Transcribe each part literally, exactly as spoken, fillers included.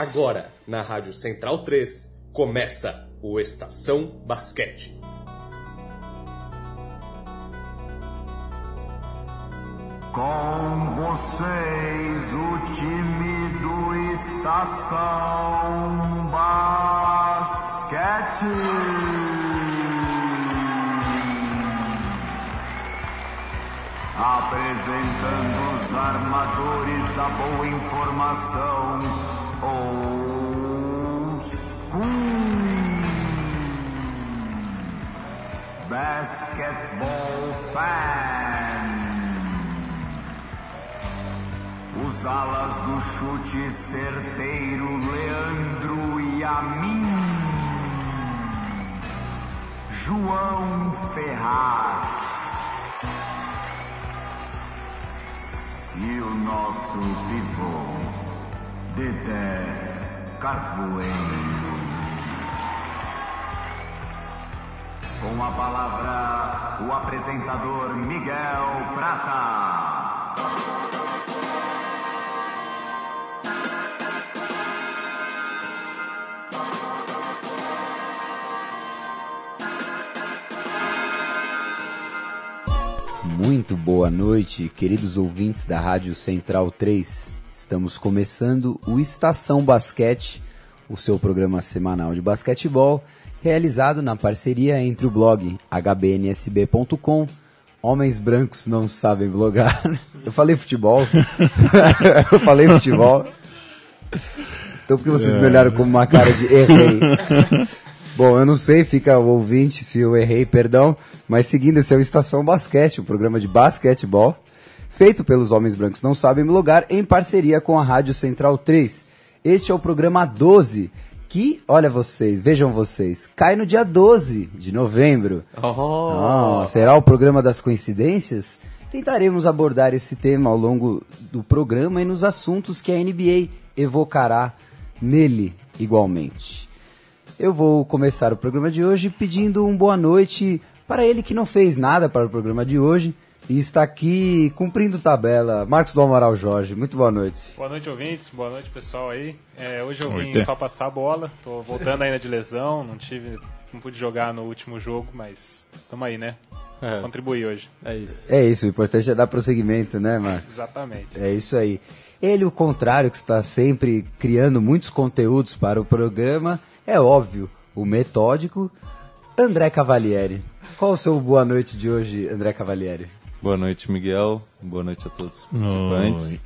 Agora, na Rádio Central três, começa o Estação Basquete. Com vocês, o time do Estação Basquete. Apresentando os armadores da boa informação, Old School Basketball Fan. Os alas do chute certeiro, Leandro e a mim, João Ferraz. E o nosso pivô, Dedé Carvoeiro. Com a palavra, o apresentador Miguel Prata. Muito boa noite, queridos ouvintes da Rádio Central três. Estamos começando o Estação Basquete, o seu programa semanal de basquetebol, realizado na parceria entre o blog h b n s b ponto com, Homens Brancos Não Sabem Blogar. Eu falei futebol. Eu falei futebol. Então por que vocês me olharam como uma cara de errei? Bom, eu não sei, fica o ouvinte se eu errei, perdão, mas seguindo, esse é o Estação Basquete, um programa de basquetebol, feito pelos Homens Brancos Não Sabem Blogar, em parceria com a Rádio Central três. Este é o programa doze, que, olha vocês, vejam vocês, cai no dia doze de novembro. Oh. Oh, será o programa das coincidências? Tentaremos abordar esse tema ao longo do programa e nos assuntos que a N B A evocará nele igualmente. Eu vou começar o programa de hoje pedindo uma boa noite para ele que não fez nada para o programa de hoje e está aqui cumprindo tabela. Marcos do Amaral Jorge, muito boa noite. Boa noite, ouvintes. Boa noite, pessoal aí. É, hoje eu vim Oite. só passar a bola. Tô voltando ainda de lesão, não tive, não pude jogar no último jogo, mas estamos aí, né? É. Contribuir hoje. É isso. É isso, o importante é dar prosseguimento, né, Marcos? Exatamente. É isso aí. Ele, o contrário, que está sempre criando muitos conteúdos para o programa, é óbvio, o metódico André Cavalieri. Qual o seu boa noite de hoje, André Cavalieri? Boa noite, Miguel. Boa noite a todos os participantes. Noite.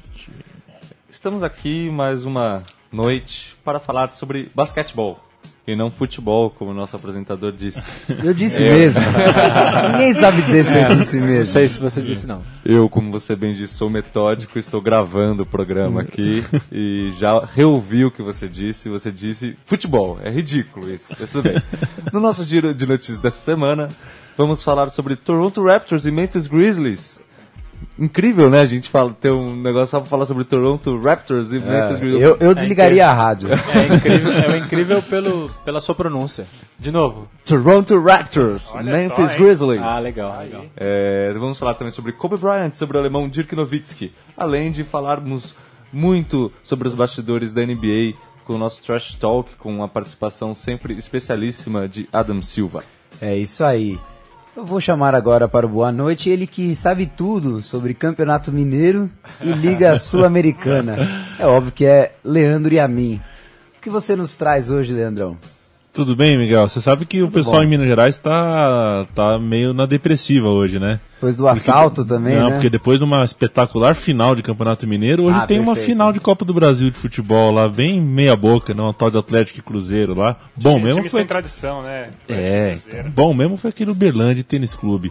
Estamos aqui mais uma noite para falar sobre basquetebol e não futebol, como o nosso apresentador disse. Eu disse eu. mesmo. Ninguém sabe dizer se eu disse mesmo. Não sei se você disse não. Eu, como você bem disse, sou metódico, estou gravando o programa aqui e já reouvi o que você disse. Você disse futebol. É ridículo isso, mas tudo bem. No nosso giro de notícias dessa semana, vamos falar sobre Toronto Raptors e Memphis Grizzlies. Incrível, né? A gente fala, tem um negócio só pra falar sobre Toronto Raptors e Memphis é, Grizzlies. Eu, eu desligaria é a rádio. É incrível, é incrível pelo, pela sua pronúncia. De novo. Toronto Raptors, Olha Memphis só, Grizzlies. Ah, legal, legal. É, vamos falar também sobre Kobe Bryant, sobre o alemão Dirk Nowitzki. Além de falarmos muito sobre os bastidores da N B A com o nosso Trash Talk, com a participação sempre especialíssima de Adam Silva. É isso aí. Eu vou chamar agora para o Boa Noite ele que sabe tudo sobre Campeonato Mineiro e Liga Sul-Americana. É óbvio que é Leandro e a mim. O que você nos traz hoje, Leandrão? Tudo bem, Miguel? Você sabe que Tudo o pessoal bom. em Minas Gerais está tá meio na depressiva hoje, né? Depois do assalto porque, também, não, né? porque depois de uma espetacular final de Campeonato Mineiro, hoje ah, tem perfeito. uma final de Copa do Brasil de futebol lá, bem meia boca, não, um tal de Atlético e Cruzeiro lá. Bom time, mesmo time foi... sem tradição, né? É, bom mesmo foi aquele Uberlândia Tênis Clube.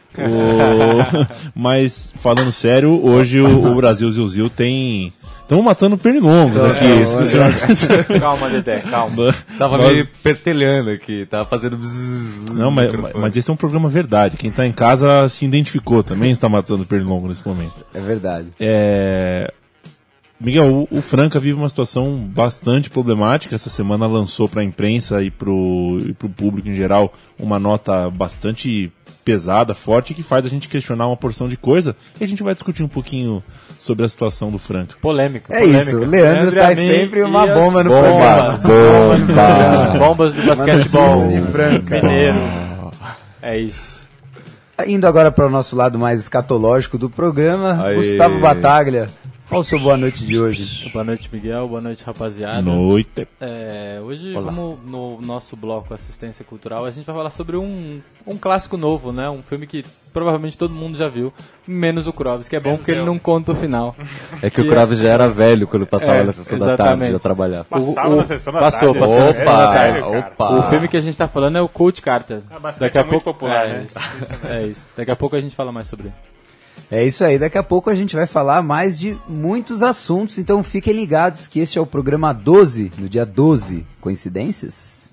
O... Mas, falando sério, hoje o, o Brasil Zil-Zil tem... Estamos matando pernilongos então, aqui. É, é, calma, Dedé, calma. Tava Nós... meio pertelhando aqui, tava fazendo bzzz. Não, mas, mas esse é um programa verdade. Quem tá em casa se identificou também, está matando pernilongo nesse momento. É verdade. É... Miguel, o, o Franca vive uma situação bastante problemática. Essa semana lançou para a imprensa e para o público em geral uma nota bastante pesada, forte, que faz a gente questionar uma porção de coisa. E a gente vai discutir um pouquinho sobre a situação do Franca. Polêmica. É polêmica. isso, o Leandro traz sempre uma bomba no programa. Bomba. As bombas do basquetebol de Franca. mineiro. É isso. Indo agora para o nosso lado mais escatológico do programa, Aê. Gustavo Bataglia. Qual o seu boa noite de hoje? Boa noite, Miguel. Boa noite, rapaziada. Noite. É, hoje, Olá. como no nosso bloco Assistência Cultural, a gente vai falar sobre um, um clássico novo, né? Um filme que provavelmente todo mundo já viu, menos o Krovis, que é bom Menos porque ele eu. não conta o final. É que o Kravis já era velho quando passava É, na sessão da tarde, exatamente. já trabalhava. Passava O- o- na sessão da passou, tarde. passou. É Opa, sério, cara. opa. O filme que a gente tá falando é o Coach Carter. Ah, basquete é muito popular, é, né? isso, é isso. Daqui a pouco a gente fala mais sobre ele. É isso aí, daqui a pouco a gente vai falar mais de muitos assuntos, então fiquem ligados que este é o programa doze, no dia doze. Coincidências?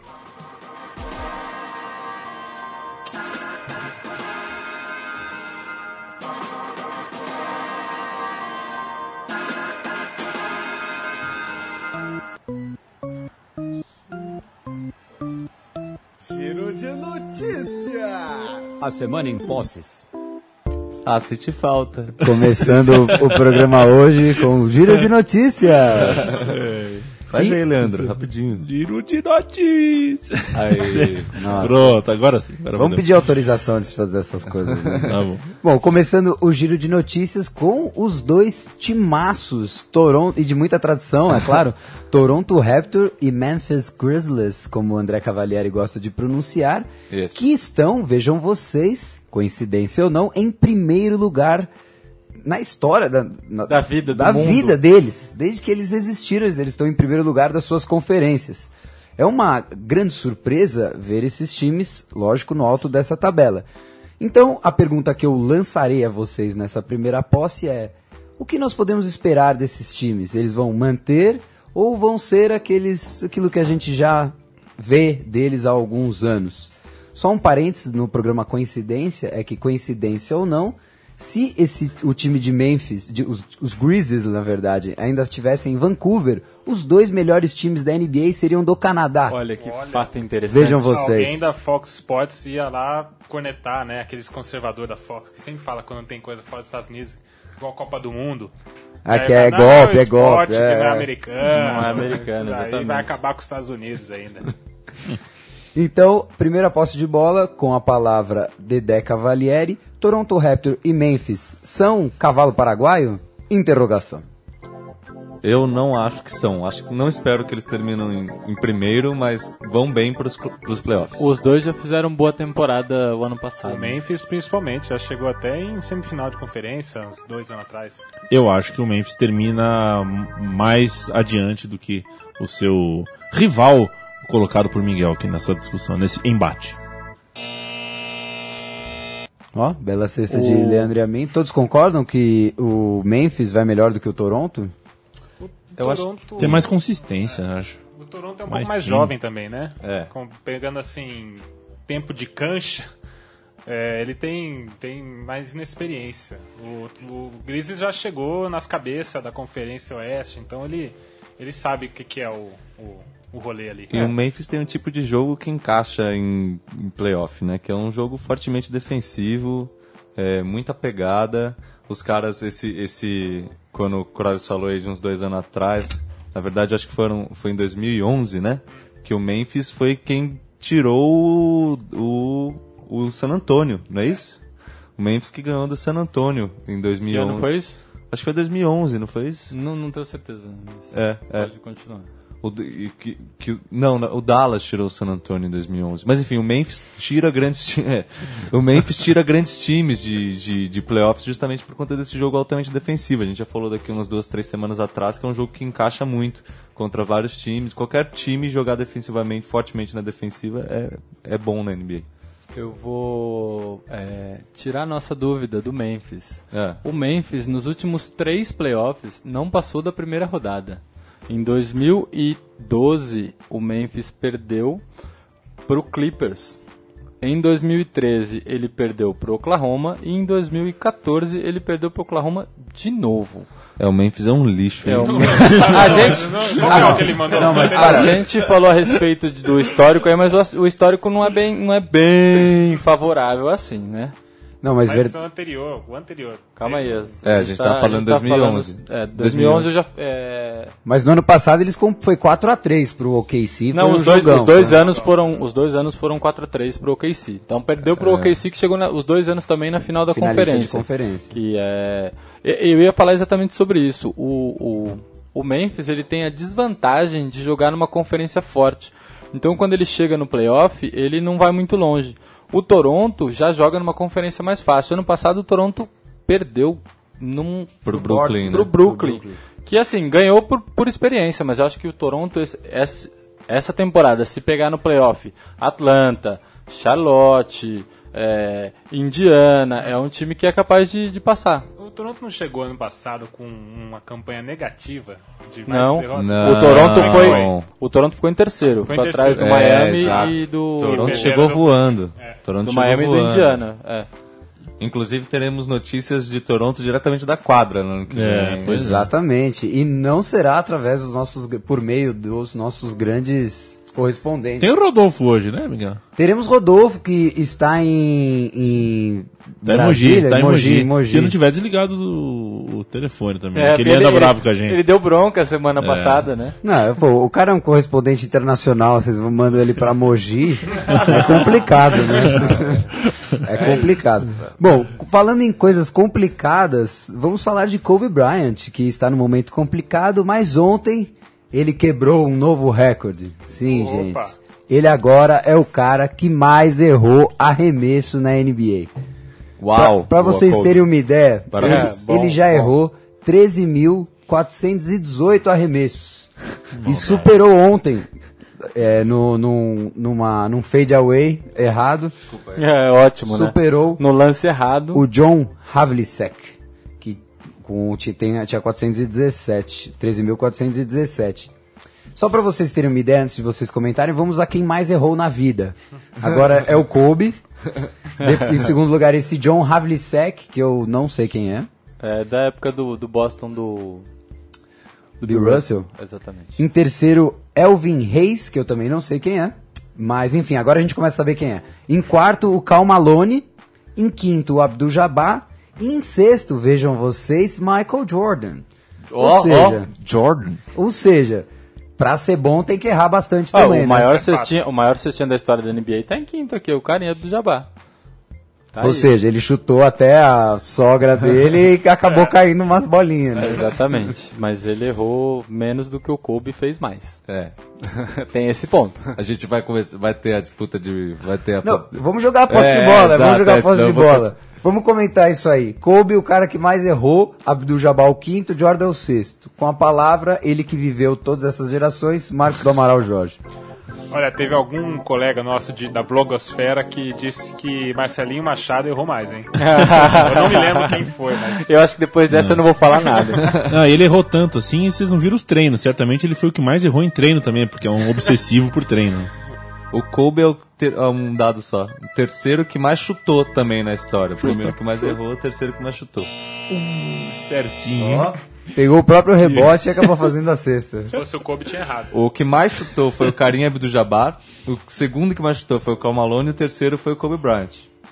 Giro de notícias. A semana em posses. Ah, senti falta. Começando o programa hoje com o Giro de Notícias. Faz aí, Leandro, rapidinho. Giro de notícias. Aí. Nossa. Pronto, agora sim. Agora Vamos valeu. pedir autorização antes de fazer essas coisas. Né? Tá bom. Bom, começando o Giro de Notícias com os dois timaços, Toronto, e de muita tradição, é claro, Toronto Raptors e Memphis Grizzlies, como o André Cavalieri gosta de pronunciar, Isso. que estão, vejam vocês, coincidência ou não, em primeiro lugar na história da, na- Da vida, do da mundo. vida deles. Desde que eles existiram, eles estão em primeiro lugar das suas conferências. É uma grande surpresa ver esses times, lógico, no alto dessa tabela. Então, a pergunta que eu lançarei a vocês nessa primeira posse é: o que nós podemos esperar desses times? Eles vão manter ou vão ser aqueles, aquilo que a gente já vê deles há alguns anos? Só um parênteses no programa Coincidência, é que coincidência ou não, se esse, o time de Memphis, de- os, os Grizzlies na verdade, ainda estivessem em Vancouver, os dois melhores times da N B A seriam do Canadá. Olha que Olha. fato interessante. Vejam vocês. Alguém da Fox Sports ia lá cornetar, né? Aqueles conservadores da Fox, que sempre fala quando tem coisa fora dos Estados Unidos, igual a Copa do Mundo. Ah, Aí que vai, é não, golpe, o é esporte golpe. que é, não é é. americano. Não é americano, Isso daí exatamente. vai acabar com os Estados Unidos ainda. Então, primeira posse de bola com a palavra Dedé Cavalieri. Toronto Raptors e Memphis são cavalo paraguaio? Interrogação. Eu não acho que são. Acho que não espero que eles terminam em, em primeiro, mas vão bem para os playoffs. Os dois já fizeram boa temporada o ano passado. O Memphis, principalmente, já chegou até em semifinal de conferência, uns dois anos atrás. Eu acho que o Memphis termina mais adiante do que o seu rival colocado por Miguel aqui nessa discussão, nesse embate. Ó, bela cesta de Leandro e a mim. Todos concordam que o Memphis vai melhor do que o Toronto? Eu acho Toronto, Tem mais consistência, eu acho. O Toronto é um mais pouco mais time. jovem também, né? É. Com- pegando assim, tempo de cancha, é, ele tem, tem mais inexperiência. O, o Grizzlies já chegou nas cabeças da Conferência Oeste, então ele, ele sabe o que, que é o, o, o rolê ali. E o Memphis tem um tipo de jogo que encaixa em, em playoff, né? Que é um jogo fortemente defensivo, é, muita pegada. Os caras, esse, esse quando o Kroos falou aí de uns dois anos atrás, na verdade acho que foram, foi em dois mil e onze, né? Que o Memphis foi quem tirou o, o, o San Antonio, não é isso? O Memphis que ganhou do San Antonio em dois mil e Que onze. ano foi isso? Acho que foi dois mil e onze, não foi isso? Não, não tenho certeza. Mas É, é. Pode continuar. O, d- e que, que, não, não, o Dallas tirou o San Antonio em dois mil e onze. Mas enfim, o Memphis tira grandes, ti- é, o Memphis tira grandes times de, de, de playoffs justamente por conta desse jogo altamente defensivo. A gente já falou daqui umas duas, três semanas atrás que é um jogo que encaixa muito contra vários times. Qualquer time jogar defensivamente, fortemente na defensiva, é, é bom na N B Eu vou é, tirar a nossa dúvida do Memphis. A. É. O Memphis, nos últimos três playoffs, não passou da primeira rodada. Em dois mil e doze, o Memphis perdeu para o Clippers. Em dois mil e treze, ele perdeu para o Oklahoma. E em dois mil e quatorze, ele perdeu para o Oklahoma de novo. É, o Memphis é um lixo. É, hein? o a gente, Qual é o que ele mandou? não, mas a gente falou a respeito de- do histórico aí, mas o, o histórico não é bem, não é bem favorável assim, né? Não, mas, Mas ver... o anterior, o anterior. Calma aí. É, a gente tá falando tá dois mil e onze. falando- é, dois mil e onze eu já. É... mas no ano passado eles com... foi quatro a três pro O K C. Não, foi os um dois, jogão, os dois né? anos foram, os dois anos foram quatro a três pro O K C. Então perdeu pro O K C que chegou na, os dois anos também na final da Finalista de conferência. conferência. Que é, eu eu ia falar exatamente sobre isso. O, o, o Memphis ele tem a desvantagem de jogar numa conferência forte. Então quando ele chega no playoff, ele não vai muito longe. O Toronto já joga numa conferência mais fácil. Ano passado o Toronto perdeu num, Pro Brooklyn, pro né? Brooklyn. Que assim, ganhou por, por experiência, mas eu acho que o Toronto, esse- essa, essa temporada, se pegar no playoff, Atlanta, Charlotte, é, Indiana, é um time que é capaz de, de passar. O Toronto não chegou ano passado com uma campanha negativa de mais Não, derrotas? Não. o Toronto não. foi, o Toronto ficou em terceiro, Ficou em ficou atrás do terceiro. É, Miami exato. e do, Toronto Perderam chegou do- voando. Toronto do chegou Miami e do voando. Indiana. É. Inclusive teremos notícias de Toronto diretamente da quadra no ano que É, vem. pois é. Exatamente. E não será através dos nossos, por meio dos nossos grandes correspondentes. Tem o Rodolfo hoje, né, Miguel? Teremos Rodolfo, que está em, em Tá em Mogi, Brasília, tá em Mogi. Mogi. Se não tiver desligado o, o telefone também, É, porque ele porque anda bravo com a gente. Ele deu bronca semana passada, né? Não, pô, o cara é um correspondente internacional, vocês mandam ele pra Mogi, é complicado, né? É complicado. Bom, falando em coisas complicadas, vamos falar de Kobe Bryant, que está num momento complicado, mas ontem ele quebrou um novo recorde. Sim, Opa. gente. Ele agora é o cara que mais errou arremesso na N B A. Uau! Pra, pra Boa, vocês Kobe. terem uma ideia, Parabéns. ele, É, bom, ele já bom. errou treze mil quatrocentos e dezoito arremessos. E superou ontem, é, no, num, numa, num fade away errado, É ótimo, né? superou No lance errado. o John Havlicek, que com, tinha, tinha quatrocentos e dezessete, treze mil quatrocentos e dezessete. Só pra vocês terem uma ideia, antes de vocês comentarem, vamos a quem mais errou na vida. Agora é o Kobe. De- em segundo lugar, esse John Havlicek, que eu não sei quem é. É da época do, do Boston do. Do Bill Russell. Exatamente. Em terceiro, Elvin Reis, que eu também não sei quem é. Mas enfim, agora a gente começa a saber quem é. Em quarto, o Karl Malone. Em quinto, o Abdul-Jabbar. E em sexto, vejam vocês, Michael Jordan. ou Ó, seja, Jordan. ou seja, pra ser bom tem que errar bastante Ah, também, o, né? maior É fácil. cestinha, o maior cestinha da história da N B A tá em quinto aqui, o carinha do Jabá. Tá Ou aí. seja, ele chutou até a sogra dele e acabou caindo umas bolinhas, né? Exatamente. Mas ele errou menos do que o Kobe fez mais. É. Tem esse ponto. A gente vai começar, vai ter a disputa de, vai ter a Não, vamos jogar a posse É, de bola, exato, vamos jogar a é, posse senão de eu vou bola. Vamos comentar isso aí. Kobe, o cara que mais errou, Abdul-Jabbar o quinto, Jordan o sexto. Com a palavra, ele que viveu todas essas gerações, Marcos do Amaral Jorge. Olha, teve algum colega nosso de, da blogosfera que disse que Marcelinho Machado errou mais, hein? Eu não me lembro quem foi, mas... Eu acho que depois dessa eu não vou falar nada. Ah, ele errou tanto assim e vocês não viram os treinos. Certamente ele foi o que mais errou em treino também, porque é um obsessivo por treino. O Kobe é o ter, é um dado só. O terceiro que mais chutou também na história. O primeiro que mais errou, o terceiro que mais chutou. Certinho. Ó, pegou o próprio rebote e acabou fazendo a cesta. Se fosse o Kobe, tinha errado. O que mais chutou foi o Kareem Abdul-Jabbar. O segundo que mais chutou foi o Karl Malone. E o terceiro foi o Kobe Bryant.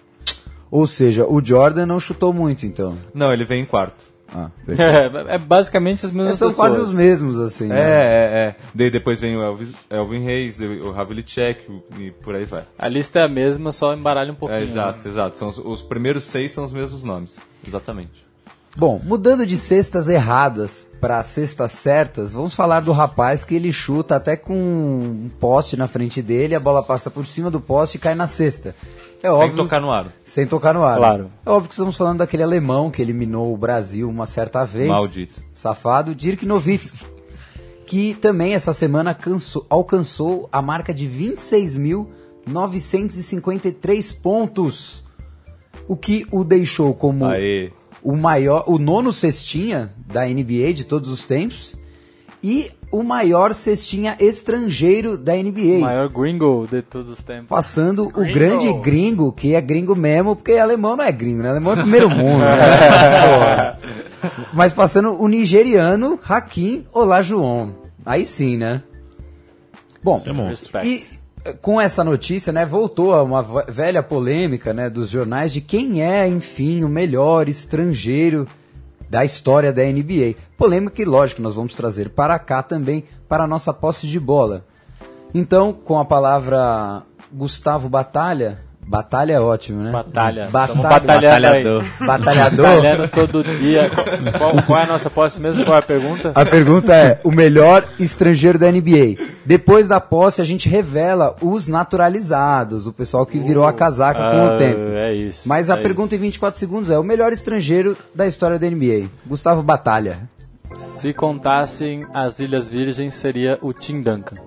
Ou seja, o Jordan não chutou muito, então. Não, ele vem em quarto. Ah, perfeito. É, é basicamente as mesmas São pessoas. quase os mesmos, assim. É, né? é, é. Daí depois vem o Elvis, Elvin Reis, o Havlicek e por aí vai. A lista é a mesma, só embaralha um pouquinho. É, exato, né? exato. São os, os primeiros seis são os mesmos nomes. Exatamente. Bom, mudando de cestas erradas para cestas certas, vamos falar do rapaz que ele chuta até com um poste na frente dele, a bola passa por cima do poste e cai na cesta. É Sem óbvio, tocar no aro. sem tocar no ar. Claro. É óbvio que estamos falando daquele alemão que eliminou o Brasil uma certa vez. Maldito. Safado, Dirk Nowitzki, que também essa semana cansou- alcançou a marca de vinte e seis mil novecentos e cinquenta e três pontos, o que o deixou como Aê. o maior, o nono cestinha da N B A de todos os tempos e o maior cestinha estrangeiro da N B A. O maior gringo de todos os tempos. Passando o Gringo. grande gringo, que é gringo mesmo, porque alemão não é gringo, né? Alemão é primeiro mundo. Né? Porra. Mas passando o nigeriano Hakim Olajuwon. Aí sim, né? Bom, É monstro. e com essa notícia, né, voltou a uma v- velha polêmica, né, dos jornais de quem é, enfim, o melhor estrangeiro da história da N B A. Polêmica que, lógico, nós vamos trazer para cá também, para a nossa posse de bola. Então, com a palavra Gustavo Batalha, Batalha é ótimo, né? Batalha. Batalha. Tamo batalhando aí. Batalhador. Batalhador. Batalhando todo dia. Qual, qual é a nossa posse mesmo? Qual é a pergunta? A pergunta é, o melhor estrangeiro da N B A. Depois da posse, a gente revela os naturalizados, o pessoal que virou a casaca com Ah, o tempo. É isso. Mas a é pergunta em vinte e quatro segundos é, o melhor estrangeiro da história da N B A. Gustavo Batalha. isso. Se contassem as Ilhas Virgens, seria o Tim Duncan.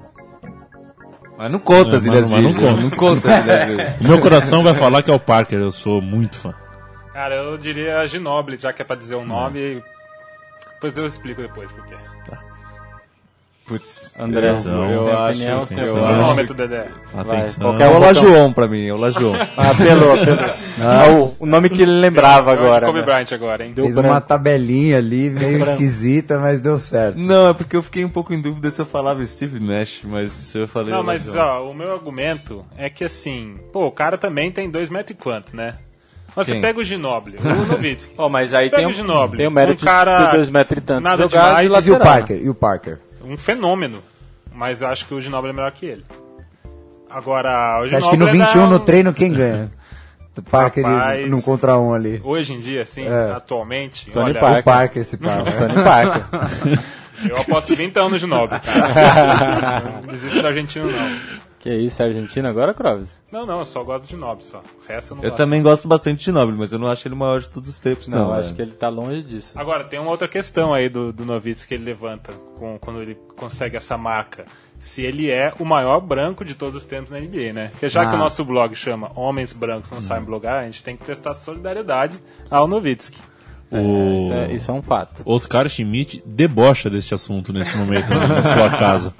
Mas não conta as É, Ilhas mas- mas não Virgens. conta. Não conta as Ilhas Virgens. O meu coração vai falar que é o Parker, eu sou muito fã. Cara, eu diria Ginobili, já que é pra dizer um nome. Depois eu explico depois por quê. Putz, André, Atenção. eu eu acho, acho- sem eu opinião. acho- Cronômetro, Dedé. Atenção. qualquer É o um. Olajuwon pra mim, é o Olajuwon. Ah, apelou, apelou. Ah, o, o nome que ele lembrava agora. Kobe né? Bryant agora, hein? Deu Fez branco. uma tabelinha ali, meio branco. esquisita, mas deu certo. Não, é porque eu fiquei um pouco em dúvida se eu falava Steve Nash, mas eu falei Não, mas Olajuwon. ó, o meu argumento é que assim, pô, o cara também tem dois metros e quanto, né? Mas Quem? você pega o Ginobili, o Nowitzki. Oh, mas aí Pega tem o um, Ginobili, tem o mérito um cara de dois metros e tanto nada jogar demais. de E o lateral. Parker? E o Parker? Um fenômeno. Mas eu acho que o Ginobili é melhor que ele. Agora, o Você Ginobili acha que no é vinte e um da- no treino quem ganha? O Parker Rapaz. e num contra um ali. Hoje em dia, assim, É. atualmente, Tony olha, Parker. O Parker esse pau. né? Tony Parker. eu aposto vintão no Ginobili, cara. Não desisto do argentino, não. Que isso, é Argentina agora, Croves? Não, não, eu só gosto do Ginobili, só. O resto eu não Eu gosto. também gosto bastante de Ginobili, mas eu não acho ele o maior de todos os tempos, Não, não. acho é. que ele tá longe disso. Agora, tem uma outra questão aí do, do Nowitzki que ele levanta com, quando ele consegue essa marca. Se ele é o maior branco de todos os tempos na N B A, né? Porque já Ah. que o nosso blog chama Homens Brancos Não Sabem Blogar, a gente tem que prestar solidariedade ao Nowitzki. O Isso é, isso é um fato. Oscar Schmidt debocha deste assunto nesse momento na na sua casa.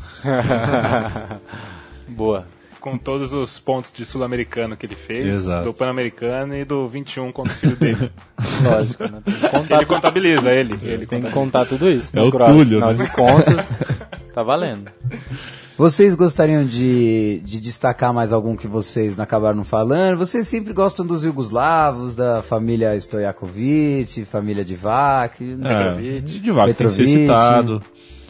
Boa. Com todos os pontos de sul-americano que ele fez, Exato. do Pan-Americano e do vinte e um contra o filho dele. Lógico, né? Tem que contar, Ele contabiliza, ele. ele tem que contabiliza. contar tudo isso. É né, o Croves? Túlio, Afinal né? de contas, tá valendo. Vocês gostariam de, de destacar mais algum que vocês acabaram não falando? Vocês sempre gostam dos jugoslavos, da família Stojakovic, família Divac, né? É, de vaga tem que ser Petrovic. citado.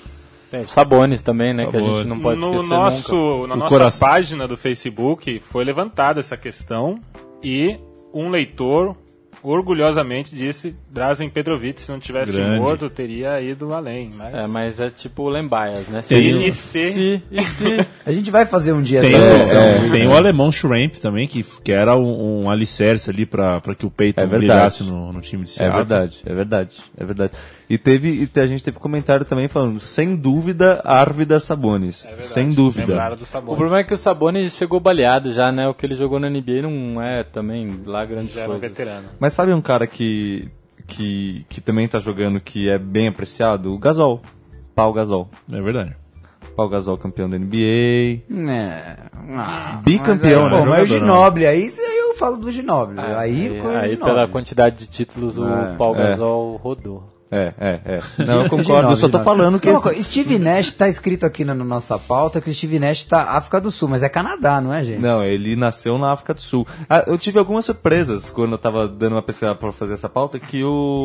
Tem o Sabonis também, né? Que a gente Sabonis. não pode no esquecer nosso, nunca. Na O nossa coração. página do Facebook foi levantada essa questão e um leitor orgulhosamente disse Drazen Petrovic, se não tivesse Grande. morto, teria ido além. Mas, É, mas é tipo o Lembaias, né? Tem e o- se, se, e se... A gente vai fazer um dia Tem, essa o- sessão. é, tem o alemão Schramp também, que, que era um, um alicerce ali pra, pra que o Peyton É verdade. brilhasse no, no time de É Seattle. verdade, é verdade, é verdade. E teve, e te- a gente teve comentário também falando, sem dúvida, Arvidas Sabonis. É verdade, sem dúvida. lembraram do O Sabonis. problema é que o Sabonis chegou baleado já, né? O que ele jogou na N B A não é também lá grandes Já era um coisas. veterano. Mas sabe um cara que, que, que também tá jogando que é bem apreciado? O Gasol. Pau Gasol. É verdade. Pau Gasol campeão da N B É. Ah, Bicampeão, mas né? aí, pô, mas o Jogador, Ginobili, aí, aí eu falo do Ginobili. aí Aí, com o aí Ginobili. pela quantidade de títulos, o É, Paul é. Gasol rodou. A. É, é, é. Não, eu concordo, Ginobili, eu só tô Ginobili. falando que... Só uma esse- coisa, Steve Nash tá escrito aqui na, na nossa pauta que o Steve Nash tá África do Sul, mas é Canadá, não é, gente? Não, ele nasceu na África do Sul. Ah, eu tive algumas surpresas quando eu tava dando uma pesquisa pra fazer essa pauta, que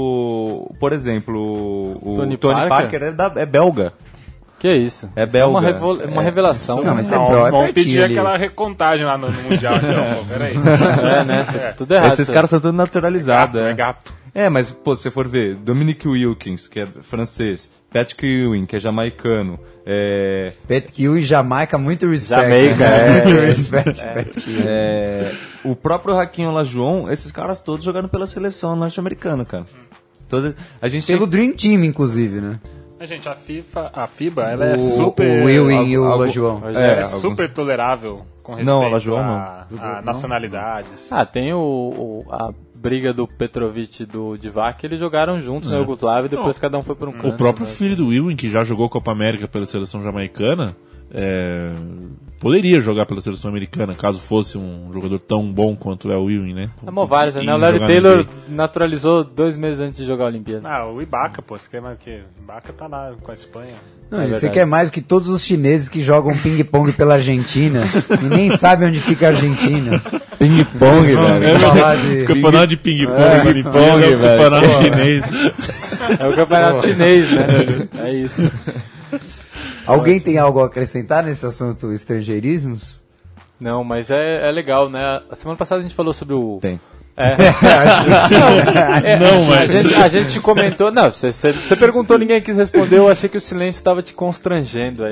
o... Por exemplo, o Tony Tony, Parker? Parker, é, da- é belga. Que isso? É Isso é uma, belga. revol- uma É. revelação. Não, mas é Não, bro, é vamos pertinho pedir ali. aquela recontagem lá no, no Mundial, então. Pô, peraí. É, né? Tudo errado. Esses isso caras são todos naturalizados. Gato, é. é gato. É, mas, pô, se você for ver, Dominic Wilkins, que é francês, Patrick Ewing, que é jamaicano, é, Pat Kill e Jamaica, muito respeito. Jamaica, né? é. Muito respeito. Pat Kill. é, o próprio Hakim Olajuwon, esses caras todos jogaram pela seleção norte-americana, cara. Todos, a gente Pelo Dream Team, inclusive, né? Mas, gente, a FIFA, a FIBA, ela é O- super... o Ewing e o algo- Olajuwon. Ela É, é, alguns- super tolerável com respeito Não, Olajuwon a, não. a nacionalidades. Ah, tem o, o- a briga do Petrovic e do Divac, eles jogaram juntos na Yugoslávia e depois Não. cada um foi por um canto. O próprio né? filho do Ewing, que já jogou Copa América pela seleção jamaicana, é, poderia jogar pela seleção americana, caso fosse um jogador tão bom quanto é o Ewing, né? É vários, né? O Em Larry jogar Taylor na N B A. naturalizou dois meses antes de jogar a Olimpíada. Ah, o Ibaka, pô, você quer mais o quê? O Ibaka tá lá com a Espanha. Não, É você verdade. quer mais que todos os chineses que jogam ping-pong pela Argentina e nem sabem onde fica a Argentina. Ping-pong, Vamos falar de... Campeonato de ping-pong, É, é, ping-pong, é o velho. campeonato Pô. chinês. É o campeonato chinês, né? É isso. Alguém tem algo a acrescentar nesse assunto estrangeirismos? Não, mas é, é legal, né? A semana passada a gente falou sobre o... Tem. É. Acho que sim. É, Não, a mas- gente, a gente comentou. Não, você, você, você perguntou, ninguém quis responder. Eu achei que o silêncio estava te constrangendo. Aí,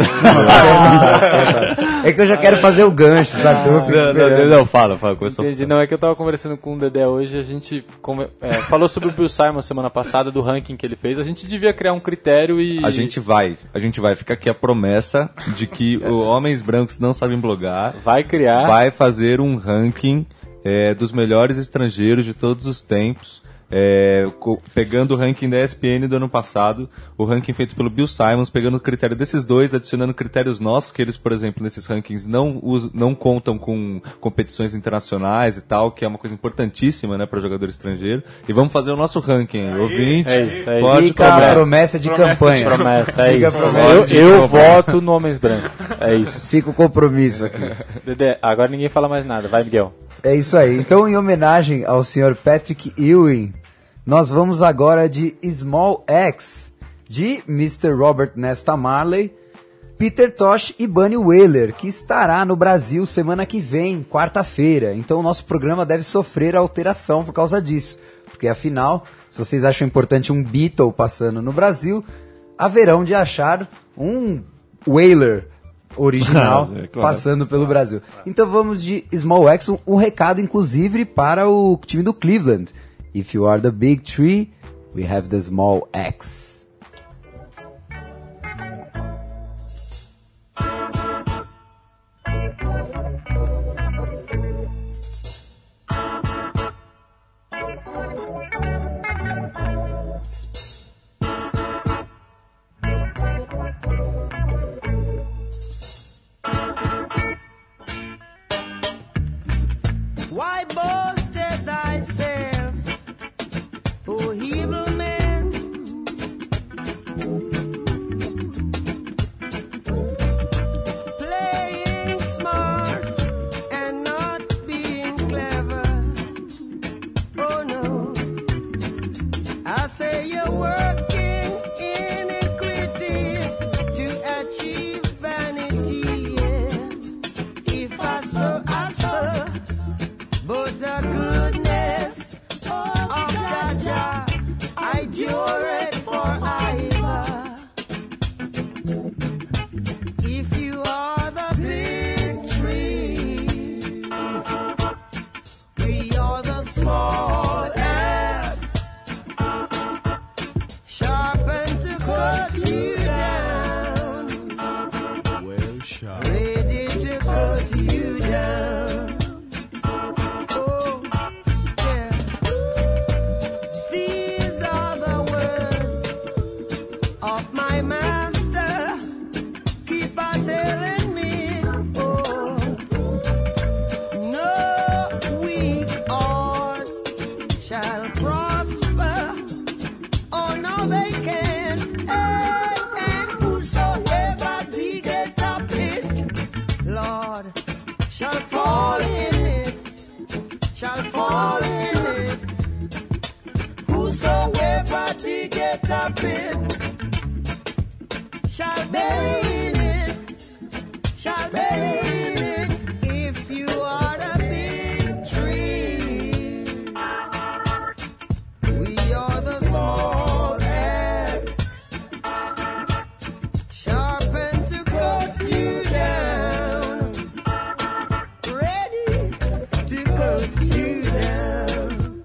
É que eu já quero fazer o gancho, sabe? Então eu fico esperando. não, fala, fala. Começou. entendi. Não, é que eu tava conversando com o Dedé hoje. A gente come- é, falou sobre o Bill Simon semana passada, do ranking que ele fez. A gente devia criar um critério e. A gente vai, a gente vai. Fica aqui a promessa de que os homens brancos não sabem blogar vai criar. vai fazer um ranking é, dos melhores estrangeiros de todos os tempos, é, co- pegando o ranking da E S P N do ano passado, o ranking feito pelo Bill Simons, pegando o critério desses dois, adicionando critérios nossos, que eles, por exemplo, nesses rankings não, usam, não contam com competições internacionais e tal, que é uma coisa importantíssima, né, para jogador estrangeiro. E vamos fazer o nosso ranking, aí, ouvinte. É isso, é isso. Pode Fica a cobrar. promessa de Promessa de campanha. Promessa, é Fica a isso. promessa Eu, de eu campanha. voto no Homens Brancos. É isso. Fica o compromisso aqui. Dedé, agora ninguém fala mais nada. Vai, Miguel. É isso aí. Então, em homenagem ao senhor Patrick Ewing, nós vamos agora de Small X, de mister Robert Nesta Marley, Peter Tosh e Bunny Wailer, que estará no Brasil semana que vem, quarta-feira. Então, o nosso programa deve sofrer alteração por causa disso. Porque, afinal, se vocês acham importante um Beatle passando no Brasil, haverão de achar um Wailer original É, claro. passando pelo Brasil. Então vamos de Small X, um, um recado inclusive para o time do Cleveland. If you are the big tree, we have the small X. Why boasted thyself, O evil man? Playing smart and not being clever. Oh no, I say you're working iniquity to achieve vanity. Yeah. If I saw, I saw. But the goodness of Jaja, I endure it forever. If you are the big tree, we are the small axe, sharpened to cut you down. Well sharp. Ready to cut you down. Oh, yeah. These are the words of my master. Keep on telling me, oh, no weak heart shall prosper. Oh, no, they can't. And, and whosoever diggeth a pit, Lord, shall fall in it. Shall fall in it. Whosoever diggeth a pit shall bury in it. Shall bury in it. If you are a big tree, we are the small axe, sharpened to cut you down. Ready to cut you down.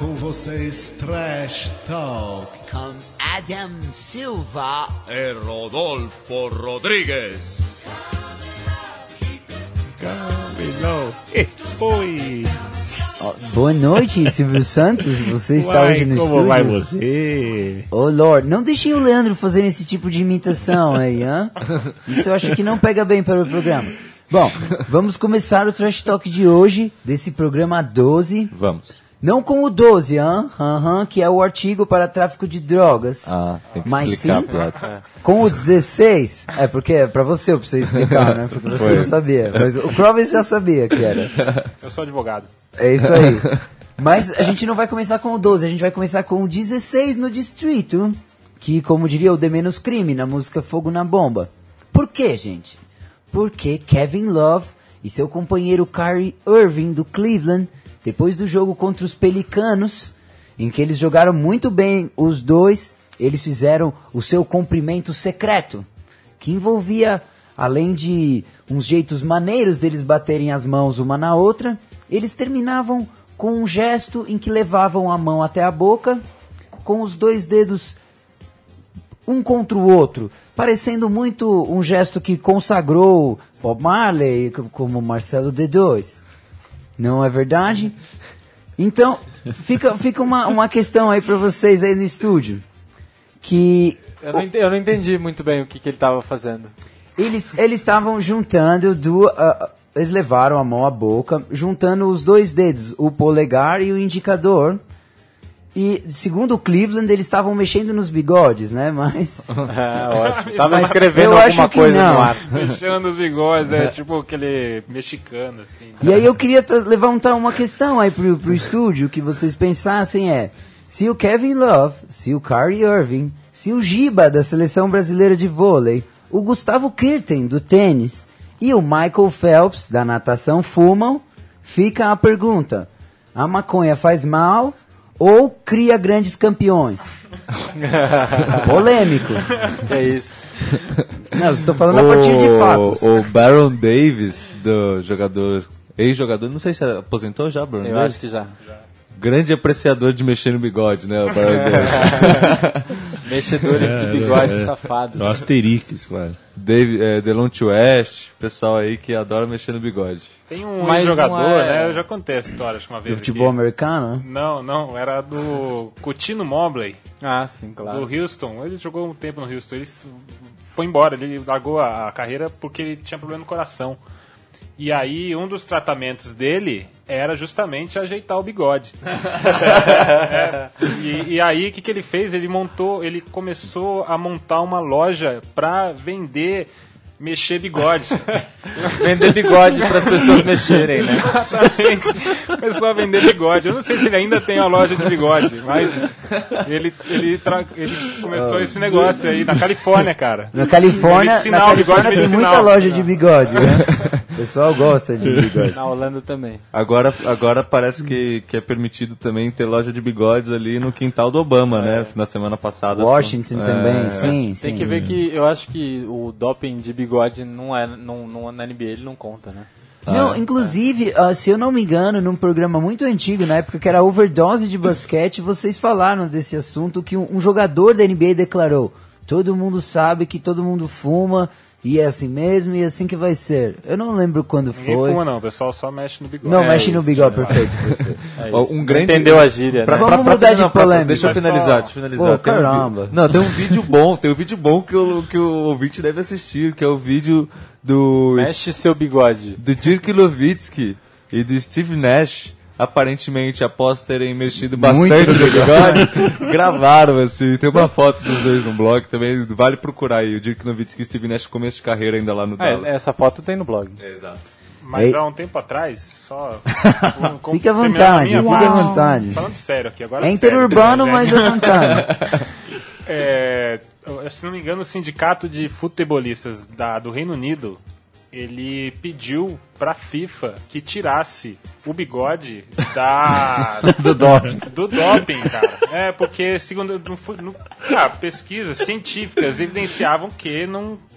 com vocês Trash Talk. Com Adam Silva. É Rodolfo Rodrigues. Oi! Ó, boa noite, Silvio Santos. Você está Uai, hoje no como estúdio? vai você? Oh, Lord, não deixem o Leandro fazer esse tipo de imitação aí, hã? Isso eu acho que não pega bem para o programa. Bom, vamos começar o Trash Talk de hoje, desse programa doze. Vamos. Não com o doze, hã? Aham, que é o artigo para tráfico de drogas. Ah, tem que Mas explicar, sim, Plata. com o dezesseis, é porque é pra você, pra você explicar, né? Porque você Foi. não sabia. Mas o Clovis já sabia que era. Eu sou advogado. É isso aí. Mas a gente não vai começar com o doze, a gente vai começar com o dezesseis no distrito, que, como diria o De Menos Crime na música Fogo na Bomba. Por quê, gente? Porque Kevin Love e seu companheiro Kyrie Irving do Cleveland, depois do jogo contra os Pelicanos, em que eles jogaram muito bem os dois, eles fizeram o seu cumprimento secreto, que envolvia, além de uns jeitos maneiros deles baterem as mãos uma na outra, eles terminavam com um gesto em que levavam a mão até a boca, com os dois dedos um contra o outro, parecendo muito um gesto que consagrou Bob Marley como Marcelo D dois. Não é verdade? Então, fica, fica uma, uma questão aí pra vocês aí no estúdio. Que Eu não entendi, eu não entendi muito bem o que, que ele estava fazendo. eles eles estavam juntando, do, uh, eles levaram a mão à boca, juntando os dois dedos, o polegar e o indicador. E, segundo o Cleveland, eles estavam mexendo nos bigodes, né? Mas... É, ótimo. Tava Mas escrevendo eu alguma acho que coisa não. no ar. Mexendo os bigodes, é tipo aquele mexicano, assim. né? E aí eu queria tra- levantar uma questão aí pro, pro estúdio, que vocês pensassem é, se o Kevin Love, se o Kyrie Irving, se o Giba da Seleção Brasileira de Vôlei, o Gustavo Kirten do tênis e o Michael Phelps da natação fumam, fica a pergunta, a maconha faz mal ou cria grandes campeões? Polêmico. É isso. Não, eu estou falando a partir de fatos. O Baron Davis, do jogador, ex-jogador, não sei se aposentou já, Baron Eu Davis? acho que já. Grande apreciador de mexer no bigode, né, o Baron Davis. Mexedores de bigode safados. É o Asterix, claro. Dave, é, Delonte West, pessoal aí que adora mexer no bigode. Tem um Mas jogador, não é- né? Eu já contei essa história acho que uma vez. Do futebol aqui. americano? Não, não, era do Coutinho Mobley, Ah, sim, claro. do Houston. Ele jogou um tempo no Houston, ele s- foi embora, ele largou a, a carreira porque ele tinha problema no coração. E aí, um dos tratamentos dele era justamente ajeitar o bigode. É, e, e aí, o que, que ele fez? Ele montou, ele começou a montar uma loja pra vender, mexer bigode. Vender bigode para as pessoas mexerem, né? Exatamente. Começou a vender bigode. Eu não sei se ele ainda tem a loja de bigode, mas ele, ele, tra- ele começou esse negócio aí na Califórnia, cara. Na Califórnia, na Medicinal, Califórnia bigode tem muita medicinal. loja de bigode, né? O pessoal gosta de bigode. Na Holanda também. Agora, agora parece que, que é permitido também ter loja de bigodes ali no quintal do Obama, né? Na semana passada. Washington É. também, sim, sim. Tem que ver que eu acho que o doping de bigode não é, não, não, na N B A ele não conta, né? Não, inclusive, ah, se eu não me engano, num programa muito antigo, na época que era Overdose de Basquete, vocês falaram desse assunto que um, um jogador da N B A declarou: todo mundo sabe que todo mundo fuma, e é assim mesmo, e é assim que vai ser. Eu não lembro quando Ninguém foi. fuma não, o pessoal só mexe no bigode. Não, É mexe no isso. bigode, perfeito. perfeito. É Ó, isso. um grande- Entendeu a gíria, Pra- né? Vamos pra- mudar pra- de não, pra- polêmica. Deixa eu Mas finalizar, só- deixa eu finalizar. Pô, Tem um vi- caramba. Não, tem um vídeo bom, tem um vídeo bom que o, que o ouvinte deve assistir, que é o vídeo do, Mexe seu bigode. do Dirk Nowitzki e do Steve Nash, aparentemente, após terem mexido bastante no bigode, gravaram, assim, tem uma foto dos dois no blog, também vale procurar aí, o Dirk Nowitzki e o Steve Nash, começo de carreira ainda lá no Dallas. É, essa foto tem no blog. Exato. Mas Ei. há um tempo atrás, só... um- com- Fique à terminando vontade, minha fique à parte, vontade. Falando sério aqui, agora É sério, interurbano, né, mas gente? à vontade. É, eu- se não me engano, o sindicato de futebolistas da, do Reino Unido, ele pediu pra FIFA que tirasse o bigode da Do doping. do doping, cara. É, porque segundo no, fu- no, ah, pesquisas científicas evidenciavam que não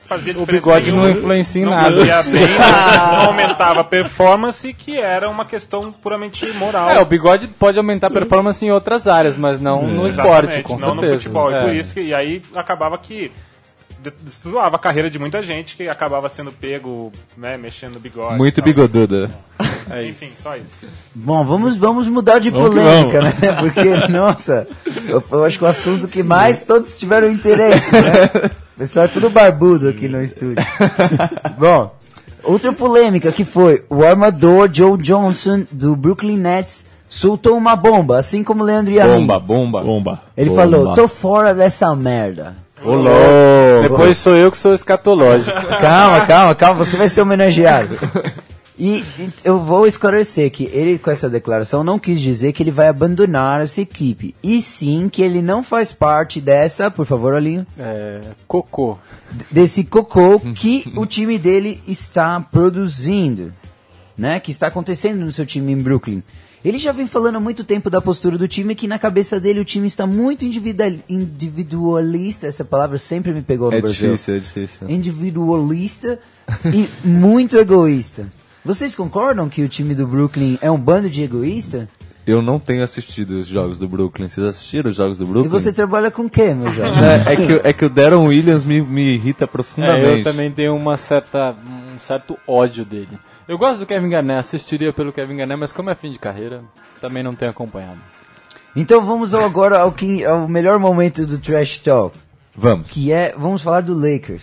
fazia O diferença bigode nenhuma, não influencia em não nada. fazia bem, não, não aumentava a performance, que era uma questão puramente moral. É, o bigode pode aumentar a performance em outras áreas, mas não no esporte, Exatamente, com não certeza. no futebol. É. E, por isso que, e aí acabava que de- zoava a carreira de muita gente que acabava sendo pego, né, mexendo no bigode. Muito e tal. bigoduda. Enfim, só isso. Bom, vamos, vamos mudar de Vamos que polêmica, né? Porque, nossa, eu, eu acho que o assunto que mais todos tiveram interesse, né? O pessoal é tudo barbudo aqui no estúdio. Bom, outra polêmica que foi o armador Joe Johnson do Brooklyn Nets soltou uma bomba, assim como o Leandro Yamin. Bomba, bomba. Bomba. Ele Bomba. falou, tô fora dessa merda. Ô, louco. Depois sou eu que sou escatológico. Calma, calma, calma, você vai ser homenageado. E, e eu vou esclarecer que ele, com essa declaração, não quis dizer que ele vai abandonar essa equipe. E sim que ele não faz parte dessa, por favor, Olinho, É, cocô. d- desse cocô que o time dele está produzindo, né? Que está acontecendo no seu time em Brooklyn. Ele já vem falando há muito tempo da postura do time, que na cabeça dele o time está muito individual, individualista, essa palavra sempre me pegou no É Brasil. difícil, é difícil. Individualista e muito egoísta. Vocês concordam que o time do Brooklyn é um bando de egoísta? Eu não tenho assistido os jogos do Brooklyn. Vocês assistiram os jogos do E Brooklyn? você trabalha com o quê, meu jovem? É, é que, é que o Darren Williams me, me irrita profundamente. É, eu também tenho uma certa, um certo ódio dele. Eu gosto do Kevin Garnett, assistiria pelo Kevin Garnett, mas como é fim de carreira, também não tenho acompanhado. Então vamos ao- agora ao, que, ao melhor momento do Trash Talk, Vamos. que é, vamos falar do Lakers.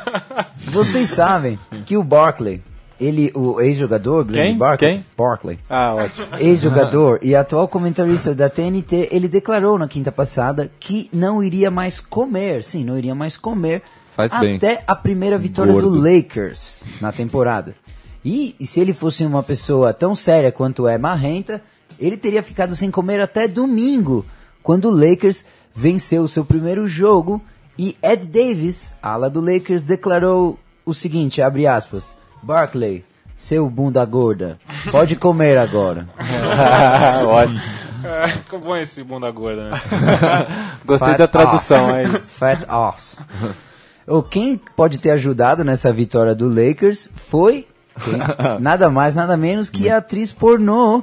Vocês sabem que o Barkley, ele, o ex-jogador, Glenn Quem? Barkley, Quem? Barkley, Ah, ótimo. ex-jogador e atual comentarista da T N T, ele declarou na quinta passada que não iria mais comer, sim, não iria mais comer Faz bem. até a primeira vitória Gordo. do Lakers na temporada. E, e se ele fosse uma pessoa tão séria quanto é marrenta, ele teria ficado sem comer até domingo, quando o Lakers venceu o seu primeiro jogo e Ed Davis, ala do Lakers, declarou o seguinte, abre aspas, Barkley, seu bunda gorda, pode comer agora. Ótimo. É, ficou bom esse bunda gorda, né? Gostei Fat da tradução, ass. é isso. Fat ass. Ou quem pode ter ajudado nessa vitória do Lakers foi quem? Nada mais, nada menos que a atriz pornô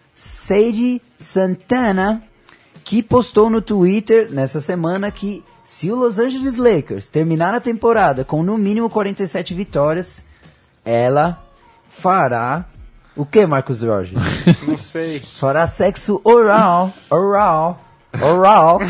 Sadie Santana, que postou no Twitter nessa semana que se o Los Angeles Lakers terminar a temporada com no mínimo quarenta e sete vitórias, ela fará o que, Marcos Jorge? Não sei. Fará sexo oral, oral, oral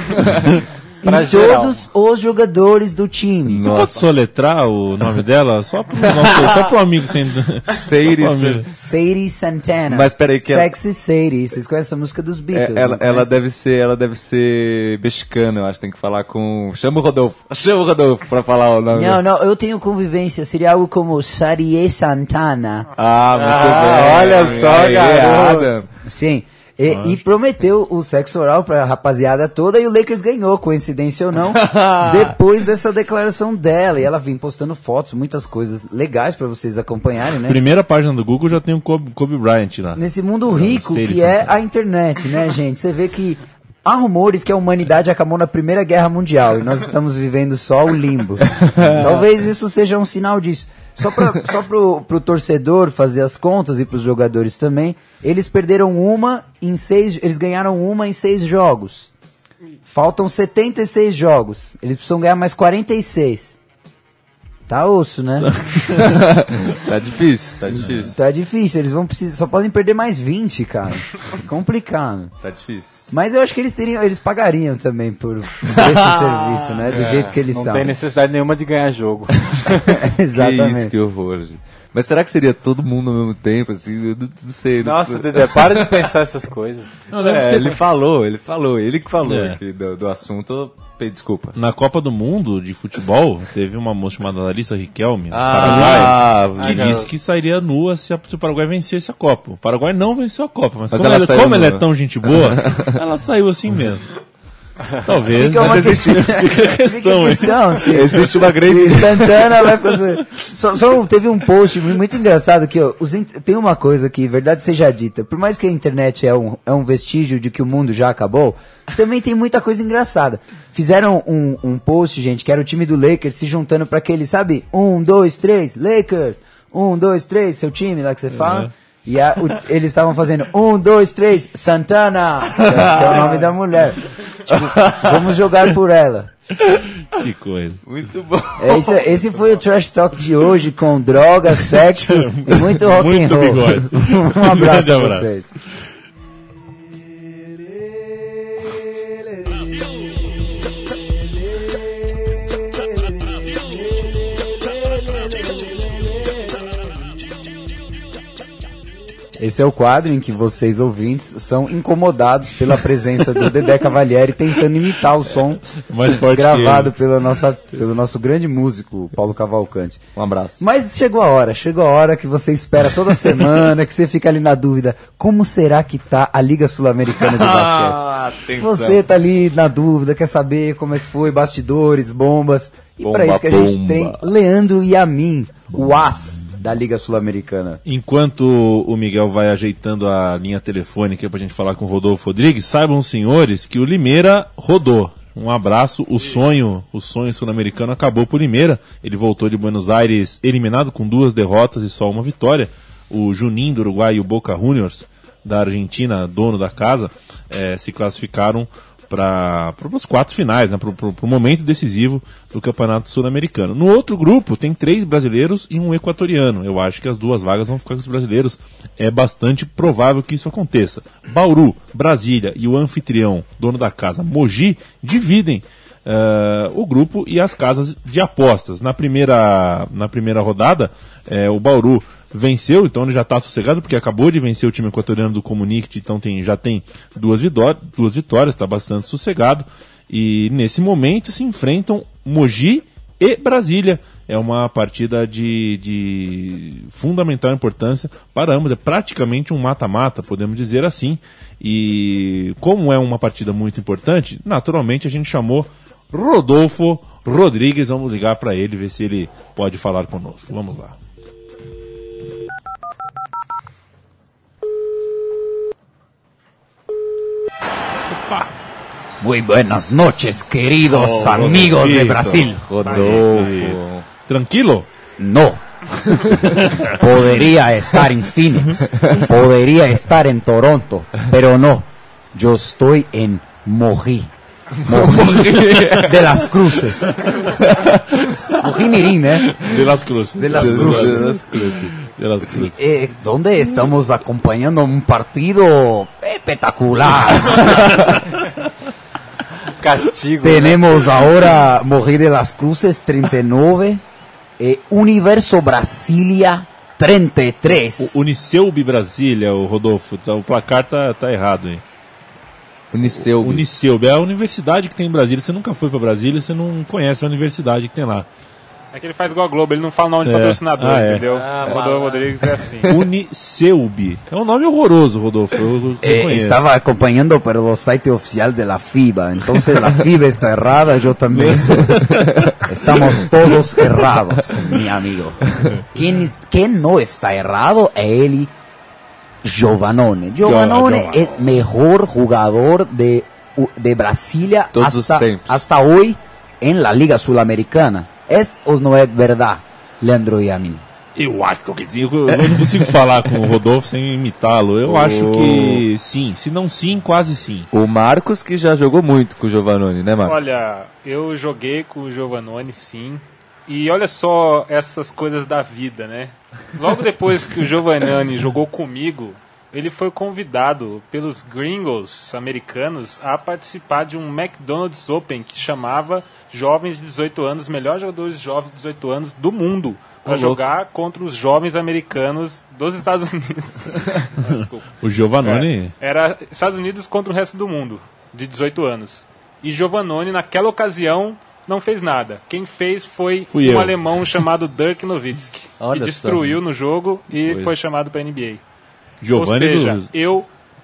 Pra em geral. todos os jogadores do time. Você pode soletrar o nome dela? Só pro, nosso, só pro amigo sem. Sadie só pro amigo. Sadie Santana. Mas peraí que ela- Sexy Sadie. Vocês conhecem a música dos É, Beatles? ela, não ela conhecem? deve ser, ela deve ser mexicana, eu acho. Tem que falar com. Chama o Rodolfo. Chama o Rodolfo pra falar o nome. Não, não, eu tenho convivência. Seria algo como Sadie Santana. Ah, muito Ah, bem. olha só, Aí, garoto. Adam. Sim. E, e prometeu o sexo oral pra rapaziada toda e o Lakers ganhou, coincidência ou não, depois dessa declaração dela. E ela vem postando fotos, muitas coisas legais pra vocês acompanharem, né? Primeira página do Google já tem o Kobe, Kobe Bryant lá. Nesse mundo rico sei que disso, é então. a internet, né, gente? Você vê que há rumores que a humanidade acabou na Primeira Guerra Mundial e nós estamos vivendo só o limbo. Talvez isso seja um sinal disso. Só, pra, só pro, pro torcedor fazer as contas e pros jogadores também, eles perderam uma em seis, eles ganharam uma em seis jogos. Faltam setenta e seis jogos. Eles precisam ganhar mais quarenta e seis. Tá osso, né? Tá difícil, tá difícil. Tá difícil, eles vão precisar, só podem perder mais vinte, cara. Complicado. Tá difícil. Mas eu acho que eles teriam, eles pagariam também por, por esse serviço, né? Do jeito que eles Não são. tem necessidade nenhuma de ganhar jogo. Que isso, Exatamente. que horror, gente. Mas será que seria todo mundo ao mesmo tempo, assim? Eu não, não sei. não- Nossa, Dedé, para de pensar essas coisas. Não, deve É, ter- ele falou, ele falou, ele que falou É. aqui do, do assunto. Pe- Desculpa. Na Copa do Mundo de futebol, teve uma moça chamada Larissa Riquelme, do Ah, Paraguai, que ah, disse que sairia nua se, a- se o Paraguai vencesse a Copa. O Paraguai não venceu a Copa, mas, Mas como, ela ela, saiu como ela é nua. tão gente boa, ela saiu assim mesmo. Talvez. Fica uma mas existe, questão, fica a questão, hein? questão se, Existe uma grande... se Santana vai fazer... Só, só teve um post muito engraçado que, ó, os, int- tem uma coisa que, verdade seja dita, por mais que a internet é um, é um vestígio de que o mundo já acabou, também tem muita coisa engraçada. Fizeram um, um post, gente, que era o time do Lakers se juntando pra aquele, sabe? Um, dois, três, Lakers! Um, dois, três, seu time lá que você fala. Uhum. E a, o, eles estavam fazendo um, dois, três, Santana, que é, que é o nome da mulher. Tipo, vamos jogar por ela. Que coisa. Muito bom. É isso, esse foi o Trash Talk de hoje, com droga, sexo e muito rock Muito and roll. bigode. Um abraço Grande a abraço. vocês. Esse é o quadro em que vocês, ouvintes, são incomodados pela presença do Dedé Cavalieri tentando imitar o som Mais forte gravado pela nossa, pelo nosso grande músico, Paulo Cavalcante. Um abraço. Mas chegou a hora, chegou a hora que você espera toda semana, que você fica ali na dúvida, como será que tá a Liga Sul-Americana de Basquete? Ah, atenção. Você tá ali na dúvida, quer saber como é que foi, bastidores, bombas. E Bomba, para isso que a gente bomba. tem Leandro Yamin, o as da Liga Sul-Americana. Enquanto o Miguel vai ajeitando a linha telefônica pra gente falar com o Rodolfo Rodrigues, saibam os senhores que o Limeira rodou. Um abraço, o sonho, o sonho sul-americano acabou por Limeira. Ele voltou de Buenos Aires eliminado com duas derrotas e só uma vitória. O Juninho do Uruguai e o Boca Juniors da Argentina, dono da casa, eh, se classificaram para os quartos finais, né, para o momento decisivo do Campeonato Sul-Americano. No outro grupo tem três brasileiros e um equatoriano. Eu acho que as duas vagas vão ficar com os brasileiros. É bastante provável que isso aconteça. Bauru, Brasília e o anfitrião, dono da casa, Mogi, dividem uh, o grupo e as casas de apostas. Na primeira, na primeira rodada, uh, o Bauru venceu, então ele já está sossegado, porque acabou de vencer o time equatoriano do Comunic, então tem, já tem duas, vidó- duas vitórias, está bastante sossegado, e nesse momento se enfrentam Mogi e Brasília. É uma partida de, de fundamental importância para ambos, é praticamente um mata-mata, podemos dizer assim, e como é uma partida muito importante, naturalmente a gente chamou Rodolfo Rodrigues, vamos ligar para ele, ver se ele pode falar conosco. Vamos lá. Muy buenas noches, queridos Oh, amigos de Rodolfito. Brasil. Rodolfo. Tranquilo? No. Podría estar en Phoenix, podría estar en Toronto, pero no. Yo estoy en Mogi. Mogi de las Cruces. Mogi Mirim, ¿eh? De las Cruces. De las Cruces. De las Cruces. Eh, donde estamos acompañando un partido espectacular. Castigo. Tenemos ahora Mogi de las Cruces treinta y nueve, eh, Universo Brasilia trinta y tres. O Unicelb Brasília, o Rodolfo, tá- o placar tá, tá errado, hein? Uniceu. Unicelb é a universidade que tem em Brasília. Você nunca foi pra Brasília, você não conhece a universidade que tem lá. É que ele faz igual a Globo, ele não fala o nome de É. patrocinador, Ah, é. entendeu? Ah, o Rodolfo Rodrigues é assim. Unicelb. É um nome horroroso, Rodolfo. Eu Eh, reconheço. estaba acompañando pero el site oficial de la FIBA, entonces la FIBA está errada, yo también soy. Estamos todos errados, mi amigo. ¿Quién, es- quién no está errado? Es él, Giovanone. Giovanone Giova- es mejor jugador de, de Brasilia Todos los hasta, tiempos. hasta hoy en la Liga Sudamericana. ¿Es o no es verdad, Leandro Yamin? Eu acho que sim. Eu, eu não consigo falar com o Rodolfo sem imitá-lo. Eu Oh. acho que sim. Se não sim, quase sim. O Marcos, que já jogou muito com o Giovannone, né, Marcos? Olha, eu joguei com o Giovannone, sim. E olha só essas coisas da vida, né? Logo depois que o Giovannone jogou comigo, ele foi convidado pelos gringos americanos a participar de um McDonald's Open que chamava jovens de dezoito anos, melhores jogadores jovens de dezoito anos do mundo, para jogar contra os jovens americanos dos Estados Unidos. Desculpa. O Giovannone. É, era Estados Unidos contra o resto do mundo, de dezoito anos. E Giovannone, naquela ocasião, não fez nada. Quem fez foi Fui um eu. alemão chamado Dirk Nowitzki, Olha que só. destruiu no jogo e Foi. foi chamado para a N B A. Giovanni Ou seja, dos... eu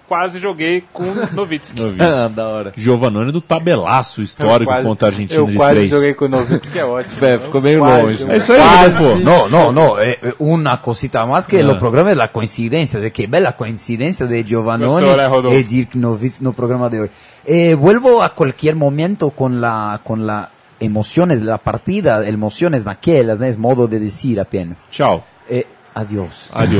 quase joguei com o Nowitzki. Ah, da hora. Giovanoni do tabelaço histórico quase- contra a Argentina Eu de quase três. joguei com o Nowitzki, é ótimo. É, ficou meio Quase, longe. É isso aí, Quase. Rodolfo. No, no, no, eh, eh, una cosita más que Ah. los programas de la coincidencia, de que bella coincidencia de Giovannoni Questo è Rodolfo. e Dirk Nowitzki no programa de hoy. Eh, vuelvo a cualquier momento con la, con la emociones de la partida, emociones naquelas, ¿no? Es modo de decir apenas. Tchau. Eh, adiós. Adiós.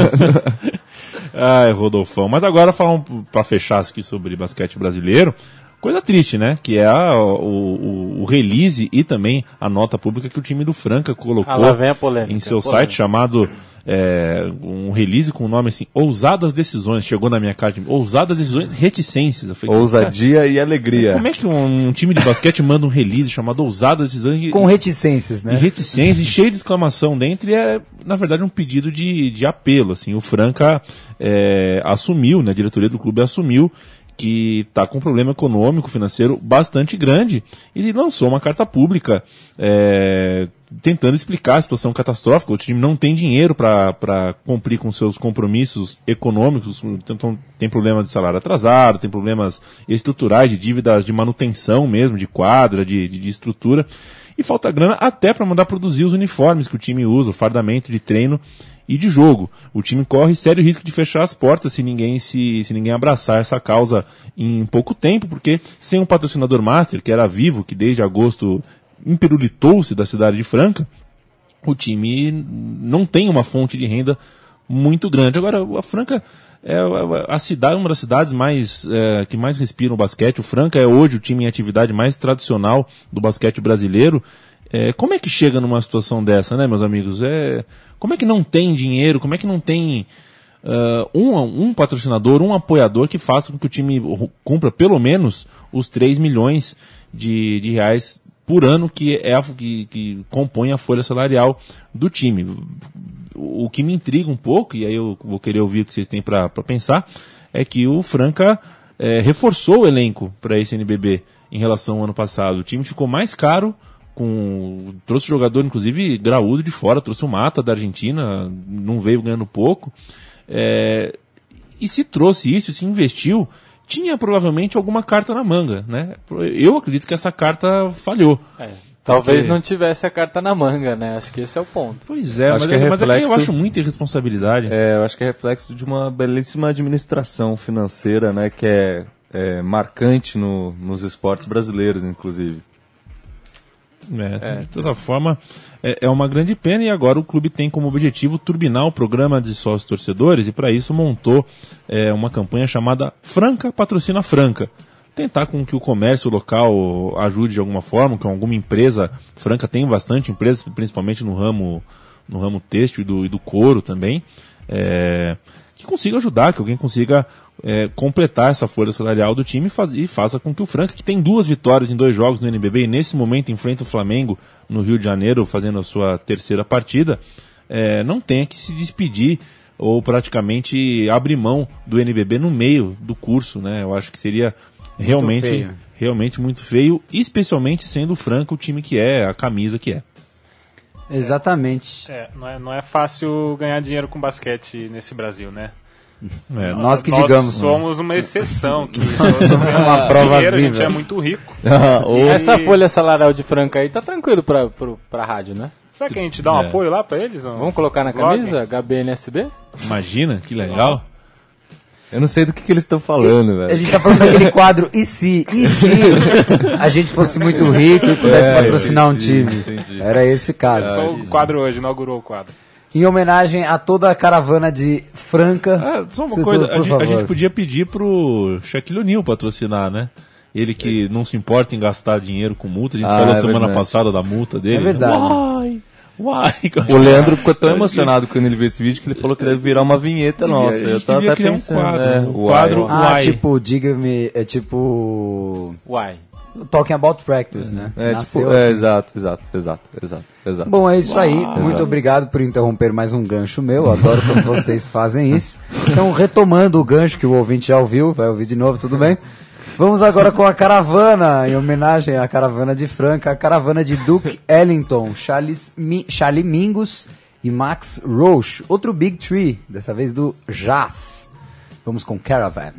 Ai, Rodolfão. Mas agora falar um, pra fechar aqui sobre basquete brasileiro, coisa triste, né? Que é a, o, o, o release e também a nota pública que o time do Franca colocou Ah, lá vem a polêmica, em seu polêmica. site chamado é, um release com o nome assim, Ousadas Decisões. Chegou na minha casa, de, Ousadas Decisões, Reticências. Eu falei, Ousadia e alegria. como é que um, um time de basquete manda um release chamado Ousadas Decisões e, Com reticências, e né? reticências, e cheio de exclamação dentro, e é, na verdade, um pedido de, de apelo, assim, o Franca é, assumiu, né, a diretoria do clube assumiu que está com um problema econômico, financeiro bastante grande, e lançou uma carta pública é, tentando explicar a situação catastrófica. O time não tem dinheiro para cumprir com seus compromissos econômicos, então, tem problema de salário atrasado, tem problemas estruturais, de dívidas de manutenção mesmo, de quadra, de, de, de estrutura, e falta grana até para mandar produzir os uniformes que o time usa, o fardamento de treino e de jogo. O time corre sério risco de fechar as portas se ninguém, se, se ninguém abraçar essa causa em pouco tempo, porque sem um patrocinador master, que era a Vivo, que desde agosto imperulitou-se da cidade de Franca, o time não tem uma fonte de renda muito grande. Agora, a Franca é a cidade, uma das cidades mais, é, que mais respiram o basquete. O Franca é hoje o time em atividade mais tradicional do basquete brasileiro. É, como é que chega numa situação dessa, né, meus amigos? É, como é que não tem dinheiro, como é que não tem uh, um, um patrocinador, um apoiador que faça com que o time cumpra pelo menos os três milhões de, de reais por ano que, é a, que, que compõe a folha salarial do time? O que me intriga um pouco, e aí eu vou querer ouvir o que vocês têm para pensar, é que o Franca é, reforçou o elenco para esse N B B em relação ao ano passado. O time ficou mais caro, com, trouxe jogador, inclusive, graúdo de fora, trouxe o Mata da Argentina, não veio ganhando pouco. É, e se trouxe isso, se investiu, tinha provavelmente alguma carta na manga, né? Eu acredito que essa carta falhou. É, talvez Porque- não tivesse a carta na manga, né? Acho que esse é o ponto. Pois é, Acho mas, que é mas aqui eu reflexo- acho muita irresponsabilidade. É, eu acho que é reflexo de uma belíssima administração financeira, né, que é, é marcante no, nos esportes brasileiros, inclusive. É, de toda forma, é, é uma grande pena, e agora o clube tem como objetivo turbinar o programa de sócios torcedores, e para isso montou é, uma campanha chamada Franca Patrocina Franca. Tentar com que o comércio local ajude de alguma forma, que alguma empresa, Franca tem bastante empresas, principalmente no ramo, no ramo têxtil e do, e do couro também, é, que consiga ajudar, que alguém consiga é, completar essa folha salarial do time e, faz, e faça com que o Franca, que tem duas vitórias em dois jogos no N B B e nesse momento enfrenta o Flamengo no Rio de Janeiro fazendo a sua terceira partida, é, não tenha que se despedir ou praticamente abrir mão do N B B no meio do curso, né? Eu acho que seria realmente, feio. realmente muito feio, especialmente sendo o Franca o time que é, a camisa que é. Exatamente. É, não é, não é fácil ganhar dinheiro com basquete nesse Brasil, né? É, Nós que Nós digamos. somos uma exceção, que Uma uma prova dinheiro, a gente viva. é muito rico. E essa folha salarial de Franca aí tá tranquilo pra, pro, pra rádio, né? Será que a gente dá um É. apoio lá pra eles? não? Vamos colocar na Blog? camisa? H B N S B? Imagina, que legal. Eu não sei do que, que eles estão falando, A velho. gente tá falando daquele quadro, e se, e se a gente fosse muito rico e pudesse É, patrocinar um entendi, time? entendi. Era esse caso. Só o quadro hoje, inaugurou o quadro. Em homenagem a toda a caravana de Franca. Ah, só uma Cê coisa, tudo, a, por gente, a favor. gente podia pedir pro Shaquille O'Neal patrocinar, né? Ele que não se importa em gastar dinheiro com multa. A gente Ah, falou é semana verdade. passada da multa dele. É verdade. Uai, uai. O Leandro ficou tão emocionado quando ele viu esse vídeo que ele falou que deve virar uma vinheta Devia- nossa. a gente Eu tava devia até criar um pensando. quadro, é, um uai, quadro- uai. Ah, Uai. tipo, diga-me, é tipo... Uai. Talking about practice, né? É, Nasceu tipo, é, assim. exato, exato, exato, exato, exato. Bom, é isso aí. Exato. Muito obrigado por interromper mais um gancho meu. Eu adoro quando vocês fazem isso. Então, retomando o gancho que o ouvinte já ouviu, vai ouvir de novo, tudo bem? Vamos agora com a caravana, em homenagem à caravana de Franca, a caravana de Duke Ellington, Charles, Mi, Charlie Mingus e Max Roche. Outro Big Three, dessa vez do Jazz. Vamos com Caravan.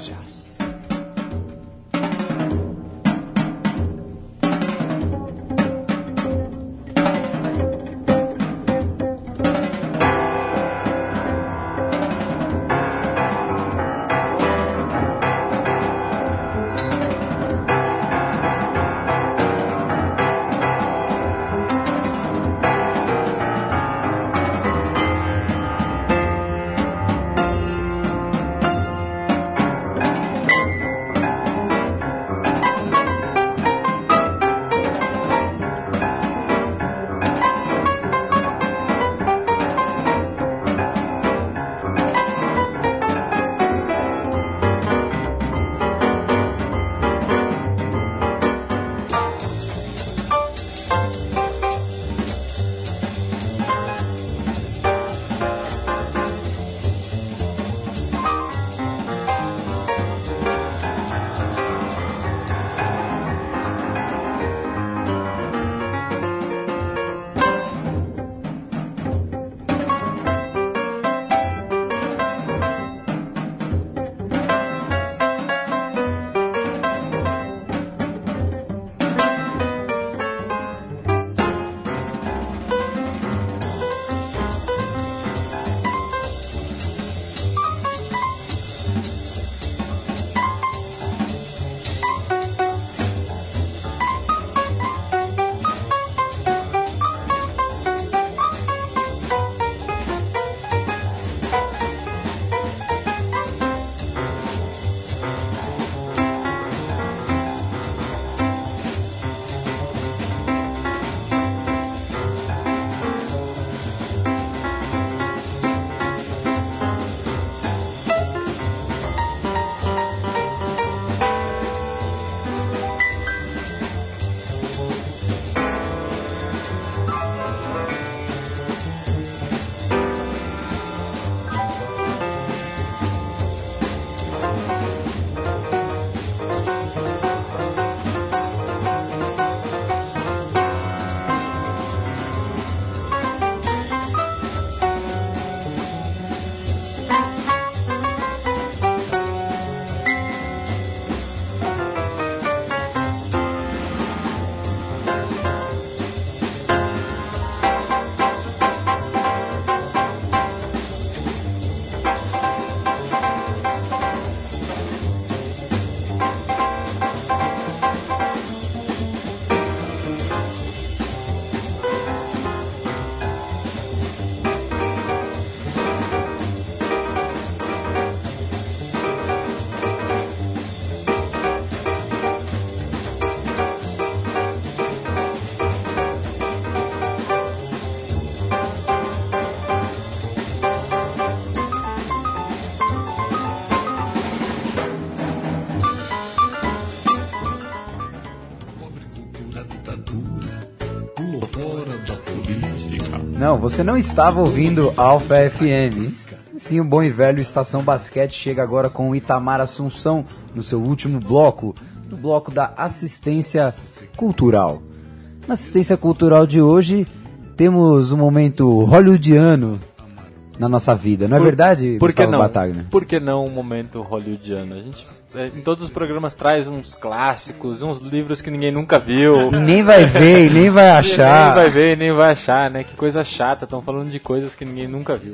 Não, você não estava ouvindo Alfa F M. Sim, o bom e velho Estação Basquete chega agora com o Itamar Assunção no seu último bloco, no bloco da assistência cultural. Na assistência cultural de hoje, temos um momento hollywoodiano na nossa vida, não é por, verdade, por Gustavo que não? Bataglia? Por que não um momento hollywoodiano? A gente, em todos os programas, traz uns clássicos, uns livros que ninguém nunca viu. E nem vai ver, e nem vai achar. Nem vai ver, nem vai achar, né? Que coisa chata, estão falando de coisas que ninguém nunca viu.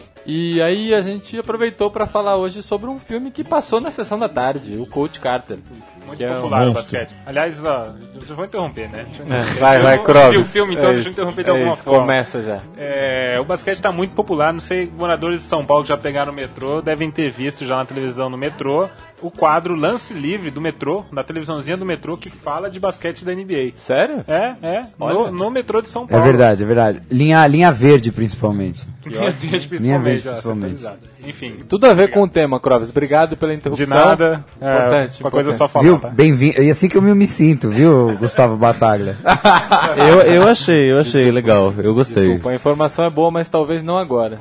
E aí a gente aproveitou para falar hoje sobre um filme que passou na sessão da tarde, o Coach Carter. Muito é popular um no basquete. Aliás, ó, eu vou interromper, né? É, vai, vai, Crovis. O filme, então, é deixa eu interromper de é alguma isso, forma. Começa já. É, o basquete está muito popular, não sei, moradores de São Paulo que já pegaram o metrô, devem ter visto já na televisão no metrô o quadro Lance Livre do metrô, na televisãozinha do metrô, que fala de basquete da N B A. Sério? É, é, no, no metrô de São É Paulo. verdade, é verdade. Linha, linha verde, principalmente. Linha verde, principalmente. Linha verde, ó, principalmente. centralizada. Enfim. Tudo a ver com o tema, Crovis. Obrigado pela interrupção. De nada. É, Importante. uma coisa importante. só falar. Viu? Tá? Bem-vindo. E assim que eu me, me sinto, viu, Gustavo Bataglia? eu, eu achei, eu achei legal. Eu gostei. Desculpa, a informação é boa, mas talvez não agora.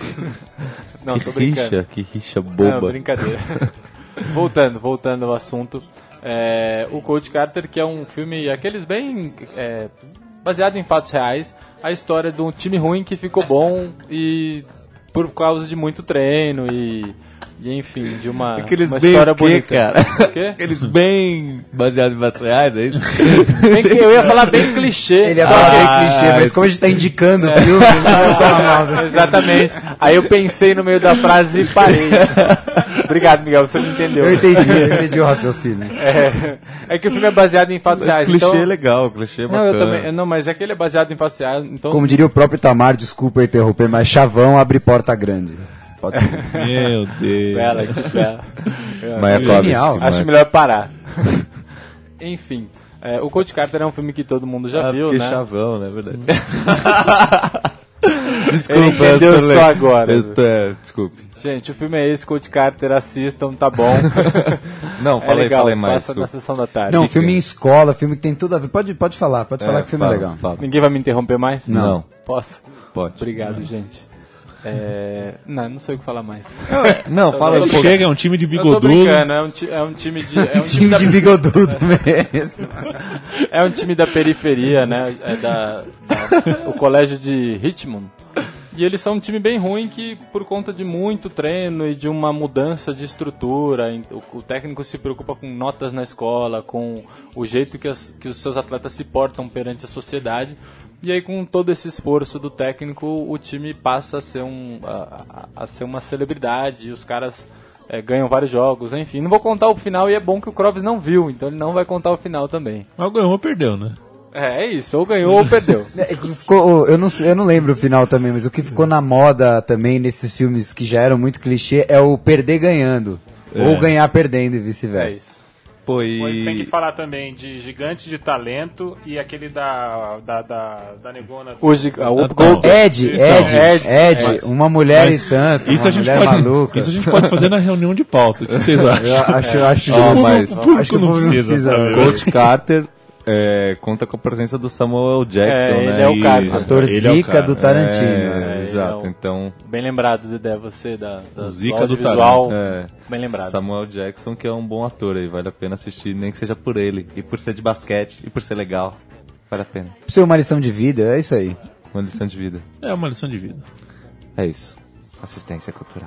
Não, que tô brincando. rixa, que rixa boba. Não, brincadeira. voltando, voltando ao assunto. É, o Coach Carter, que é um filme, aqueles bem... É, baseado em fatos reais, a história de um time ruim que ficou bom e por causa de muito treino e, E enfim, de uma, Aqueles uma bem história o quê, bonita. cara? O quê? Aqueles bem baseados em fatos reais, é isso? Bem que eu ia falar bem clichê. Ele ia só falar que- bem clichê, mas como a gente tá indicando o filme, não vai falar mal. né? Exatamente. Aí eu pensei no meio da frase e parei. Obrigado, Miguel, você me entendeu. Eu entendi, eu entendi o raciocínio. É, é que o filme é baseado em fatos reais. clichê então... é legal, clichê é Não, bacana. eu também. Não, mas é que ele é baseado em fatos reais. Então... Como diria o próprio Itamar, desculpa interromper, mas chavão abre porta grande. Pode ser. Meu Deus. Bela, que bela. Mayakovsky, Genial. Maya- Acho melhor parar. Enfim, é, o Coach Carter é um filme que todo mundo já Ah, viu, porque né? chavão, né? Verdade. Ele Desculpa, entendeu eu sou só le- agora. Eu tô- é, desculpe. Gente, o filme é esse, Coach Carter, assistam, tá bom. Não, É fala aí, legal, fala aí mais. passa na desculpa. sessão da tarde. Não, filme em escola, filme que tem tudo a ver. Pode, pode falar, pode falar que o filme fala, é legal. fala. Ninguém vai me interromper mais? Não. Posso? Pode. Obrigado, gente. É... Não, não sei o que falar mais. Não, fala um pouco. Chega, é um time de Eu tô bigodudo. brincando, é um, ti- é um time de... É um time, Time da, de bigodudo mesmo. é um time da periferia, né? É da, da- o colégio de Richmond. E eles são um time bem ruim que, por conta de muito treino e de uma mudança de estrutura, em- o, o técnico se preocupa com notas na escola, com o jeito que, as- que os seus atletas se portam perante a sociedade. E aí, com todo esse esforço do técnico, o time passa a ser, um, a, a- a ser uma celebridade, e os caras é, ganham vários jogos, enfim. Não vou contar o final e é bom que o Krovis não viu, então ele não vai contar o final também. Mas ganhou ou perdeu, né? É, é isso, ou ganhou ou perdeu. É, ficou- eu, não, eu não lembro o final também, mas o que ficou na moda também nesses filmes que já eram muito clichê é o perder ganhando. É. Ou ganhar perdendo e É vice-versa. isso. Pô, Depois tem que e... falar também de Gigante de Talento e aquele da, da, da, da Negona. O, Gi- a Whoopi Então, Goldberg. Ed, Então, Ed, Ed, Ed, Ed. uma mulher Mas e tanto, Isso uma a, gente mulher pode, maluca. isso a gente pode fazer na reunião de pauta. O que vocês acham? Eu acho, eu acho, Ó, que- mas- acho que o Público não povo não precisa precisa saber. ver. Coach Carter é, conta com a presença do Samuel Jackson, É, ele né? é o cara. Isso, Ator ele é o zica cara. do Tarantino. É, É, exato, ele é o- então... Bem lembrado, Dedé, você da, da O Zica do audiovisual. É, Bem lembrado. Samuel Jackson, que é um bom ator aí, vale a pena assistir, nem que seja por ele, e por ser de basquete, e por ser legal, vale a pena. Pra ser uma lição de vida, é isso aí. Uma lição de vida. É uma lição de vida. É isso. Assistência cultural.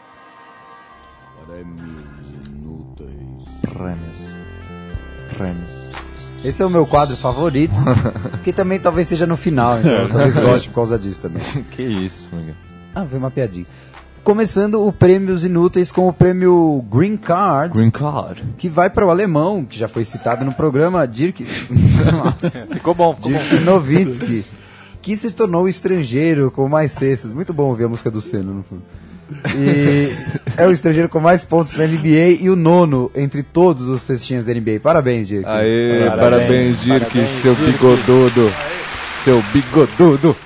Prêmios. Prêmios. Esse é o meu quadro favorito, que também talvez seja no final, então eu talvez goste por causa disso também. Que isso, Miguel. Ah, foi uma piadinha. Começando o Prêmios Inúteis com o prêmio Green Card, Green Card. que vai para o alemão, que já foi citado no programa, Dirk, Nossa, Ficou bom, ficou bom. Dirk Nowitzki, que se tornou o estrangeiro com mais cestas. Muito bom ouvir a música do Senna, no fundo. E é o estrangeiro com mais pontos na N B A e o nono entre todos os cestinhas da N B A. Parabéns, Dirk. Aê, Parabéns, parabéns, Dirk, parabéns, seu Dirk. bigodudo. Seu bigodudo.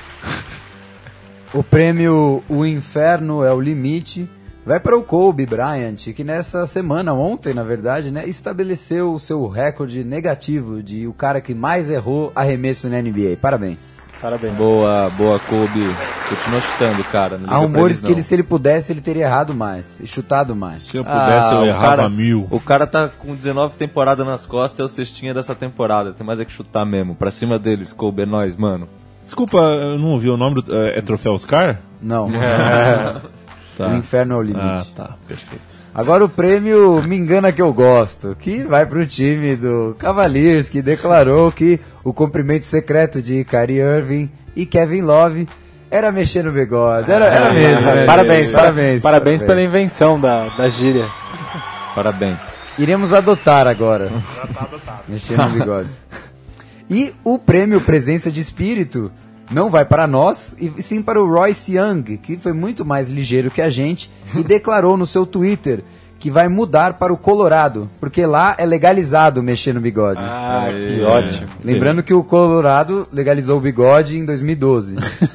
O prêmio O Inferno é o Limite vai para o Kobe Bryant, que nessa semana, ontem na verdade, né, estabeleceu o seu recorde negativo de o cara que mais errou arremesso na N B A. Parabéns. Parabéns. Boa, boa, Kobe. Continua chutando, cara. Não liga Há pra rumores eles, que não. ele, se ele pudesse, ele teria errado mais e chutado mais. Se eu pudesse, Ah, eu o errava cara- mil. O cara tá com dezenove temporadas nas costas, é o cestinha dessa temporada. Tem mais é que chutar mesmo. Pra cima deles, Kobe, é nóis, mano. Desculpa, eu não ouvi o nome do. É, é Troféu Oscar? Não. Tá. O Inferno é o Limite. Ah, tá, perfeito. Agora o prêmio Me Engana Que Eu Gosto, que vai pro time do Cavaliers, que declarou que o cumprimento secreto de Kyrie Irving e Kevin Love era mexer no bigode. Era, era mesmo. né? Parabéns, parabéns, parabéns, parabéns pela invenção da, da gíria. Parabéns. Iremos adotar agora. Já tá adotado. Mexer no bigode. E o prêmio Presença de Espírito não vai para nós, e sim para o Royce Young, que foi muito mais ligeiro que a gente e declarou no seu Twitter que vai mudar para o Colorado, porque lá é legalizado mexer no bigode. Ah, que É. ótimo. Lembrando que o Colorado legalizou o bigode em dois mil e doze.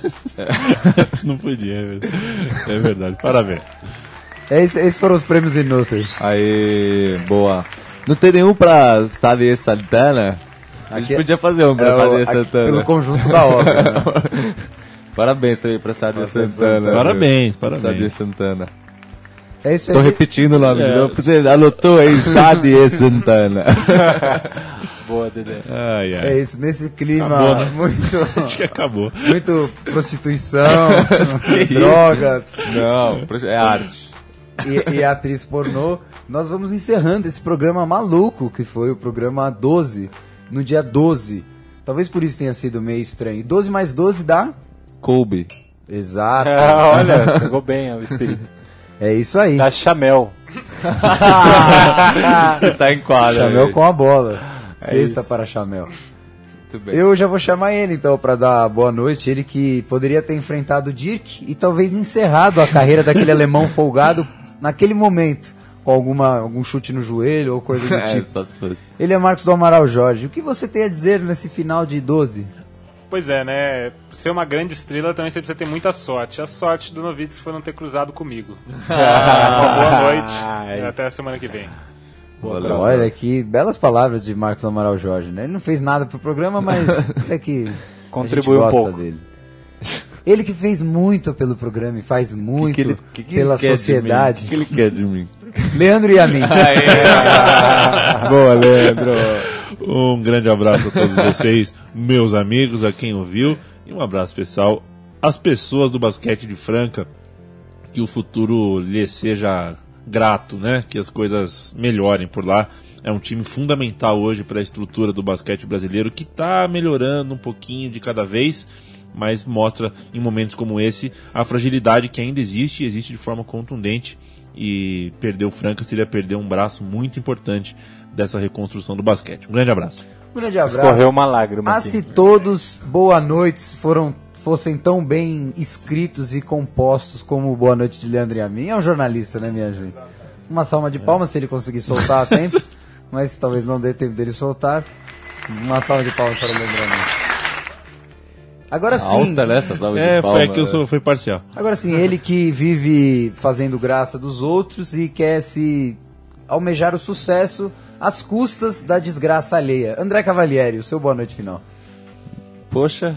Não podia, é verdade. É verdade. Parabéns. É isso, esses foram os prêmios inúteis. Aê, boa. Não tem nenhum pra Sadie Santana? A gente Aqui- podia fazer um pra É o- Sadie aqui- Santana. pelo conjunto da obra. né? Parabéns também pra Sadie Nossa, Santana. Parabéns, Sadie parabéns. Santana. É isso Tô aí. repetindo o nome É. de novo. Você anotou aí, Sadie Santana. Boa, Dedé. Ai, É ai. isso, nesse clima Acabou, né? muito, Acho que acabou. muito prostituição, drogas. Não, é arte. e, e atriz pornô, nós vamos encerrando esse programa maluco, que foi o programa doze, no dia doze. Talvez por isso tenha sido meio estranho. doze mais doze dá? Kobe. Exato. Ah, olha, pegou bem o espírito. É isso aí. Da Chamel. Tá em quadra. Chamel aí. com a bola. É Sexta isso. para Chamel. Muito bem. Eu já vou chamar ele então para dar boa noite. Ele que poderia ter enfrentado o Dirk e talvez encerrado a carreira daquele alemão folgado naquele momento, com alguma, algum chute no joelho ou coisa do É, tipo. só se fosse. Ele é Marcos do Amaral Jorge. O que você tem a dizer nesse final de doze? Pois é, né? Ser uma grande estrela também você precisa ter muita sorte. A sorte do Novitz foi não ter cruzado comigo. Uma boa noite e até a semana que vem. Valeu. Olha que belas palavras de Marcos do Amaral Jorge, né? Ele não fez nada pro programa, mas até que Contribuiu a um gente gosta pouco. dele. Ele que fez muito pelo programa e faz muito Que que ele- que que pela ele quer de sociedade. mim? O que ele quer de mim? Leandro e a mim. Boa, Leandro. Um grande abraço a todos vocês, meus amigos, a quem ouviu, e um abraço especial às pessoas do basquete de Franca, que o futuro lhe seja grato, né? Que as coisas melhorem por lá. É um time fundamental hoje para a estrutura do basquete brasileiro, que está melhorando um pouquinho de cada vez, mas mostra em momentos como esse a fragilidade que ainda existe, e existe de forma contundente. E perder o Franca seria perder um braço muito importante dessa reconstrução do basquete. Um grande abraço. Um grande abraço. Escorreu uma lágrima Ah, aqui. se todos boa noites foram, fossem tão bem escritos e compostos como o Boa Noite de Leandro e a mim. É um jornalista, né, minha gente? Uma salva de palmas se ele conseguir soltar a tempo, mas talvez não dê tempo dele soltar. Uma salva de palmas para o Leandro e a mim. Agora sim, Alta nessa salva É, de foi palmas. aqui eu sou, foi parcial. agora sim, ele que vive fazendo graça dos outros e quer se almejar o sucesso às custas da desgraça alheia. André Cavalieri, o seu boa noite final. Poxa.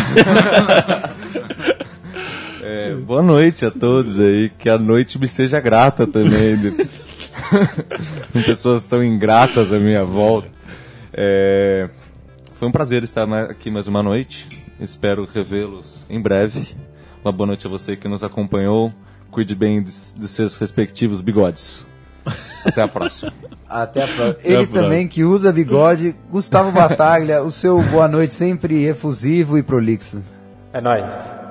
É, boa noite a todos aí. Que a noite me seja grata também. Com pessoas tão ingratas à minha volta. É, foi um prazer estar na- aqui mais uma noite. Espero revê-los em breve. Uma boa noite a você que nos acompanhou. Cuide bem dos, dos seus respectivos bigodes. Até a próxima. Até a próxima. Ele a próxima. também que usa bigode, Gustavo Bataglia, o seu boa noite sempre efusivo e prolixo. É nóis.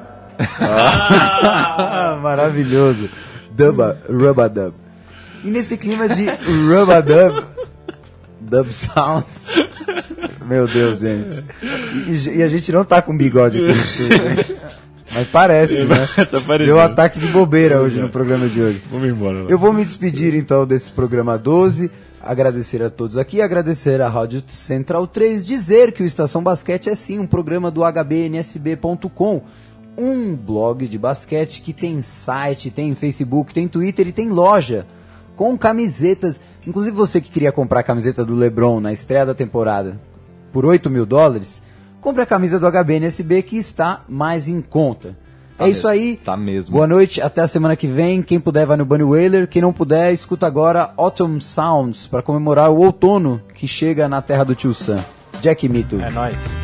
Ah, maravilhoso. Dubba, Rubadub. E nesse clima de Rubadub, Dub Sounds. Meu Deus, gente. E, e a gente não tá com bigode aqui no estúdio, hein? Mas parece, né? Tá parecendo. Deu ataque de bobeira hoje no programa de hoje. Vamos embora. lá. Eu vou me despedir então desse programa doze, agradecer a todos aqui, agradecer à Rádio Central três, dizer que o Estação Basquete é sim um programa do H B N S B ponto com, um blog de basquete que tem site, tem Facebook, tem Twitter e tem loja, com camisetas. Inclusive você que queria comprar a camiseta do LeBron na estreia da temporada por oito mil dólares, compre a camisa do H B N S B que está mais em conta. Tá é isso mesmo, aí. tá mesmo. Boa noite, até a semana que vem. Quem puder vai no Bunny Wailer. Quem não puder, escuta agora Autumn Sounds para comemorar o outono que chega na terra do Tio Sam. Jack Mito. É nóis.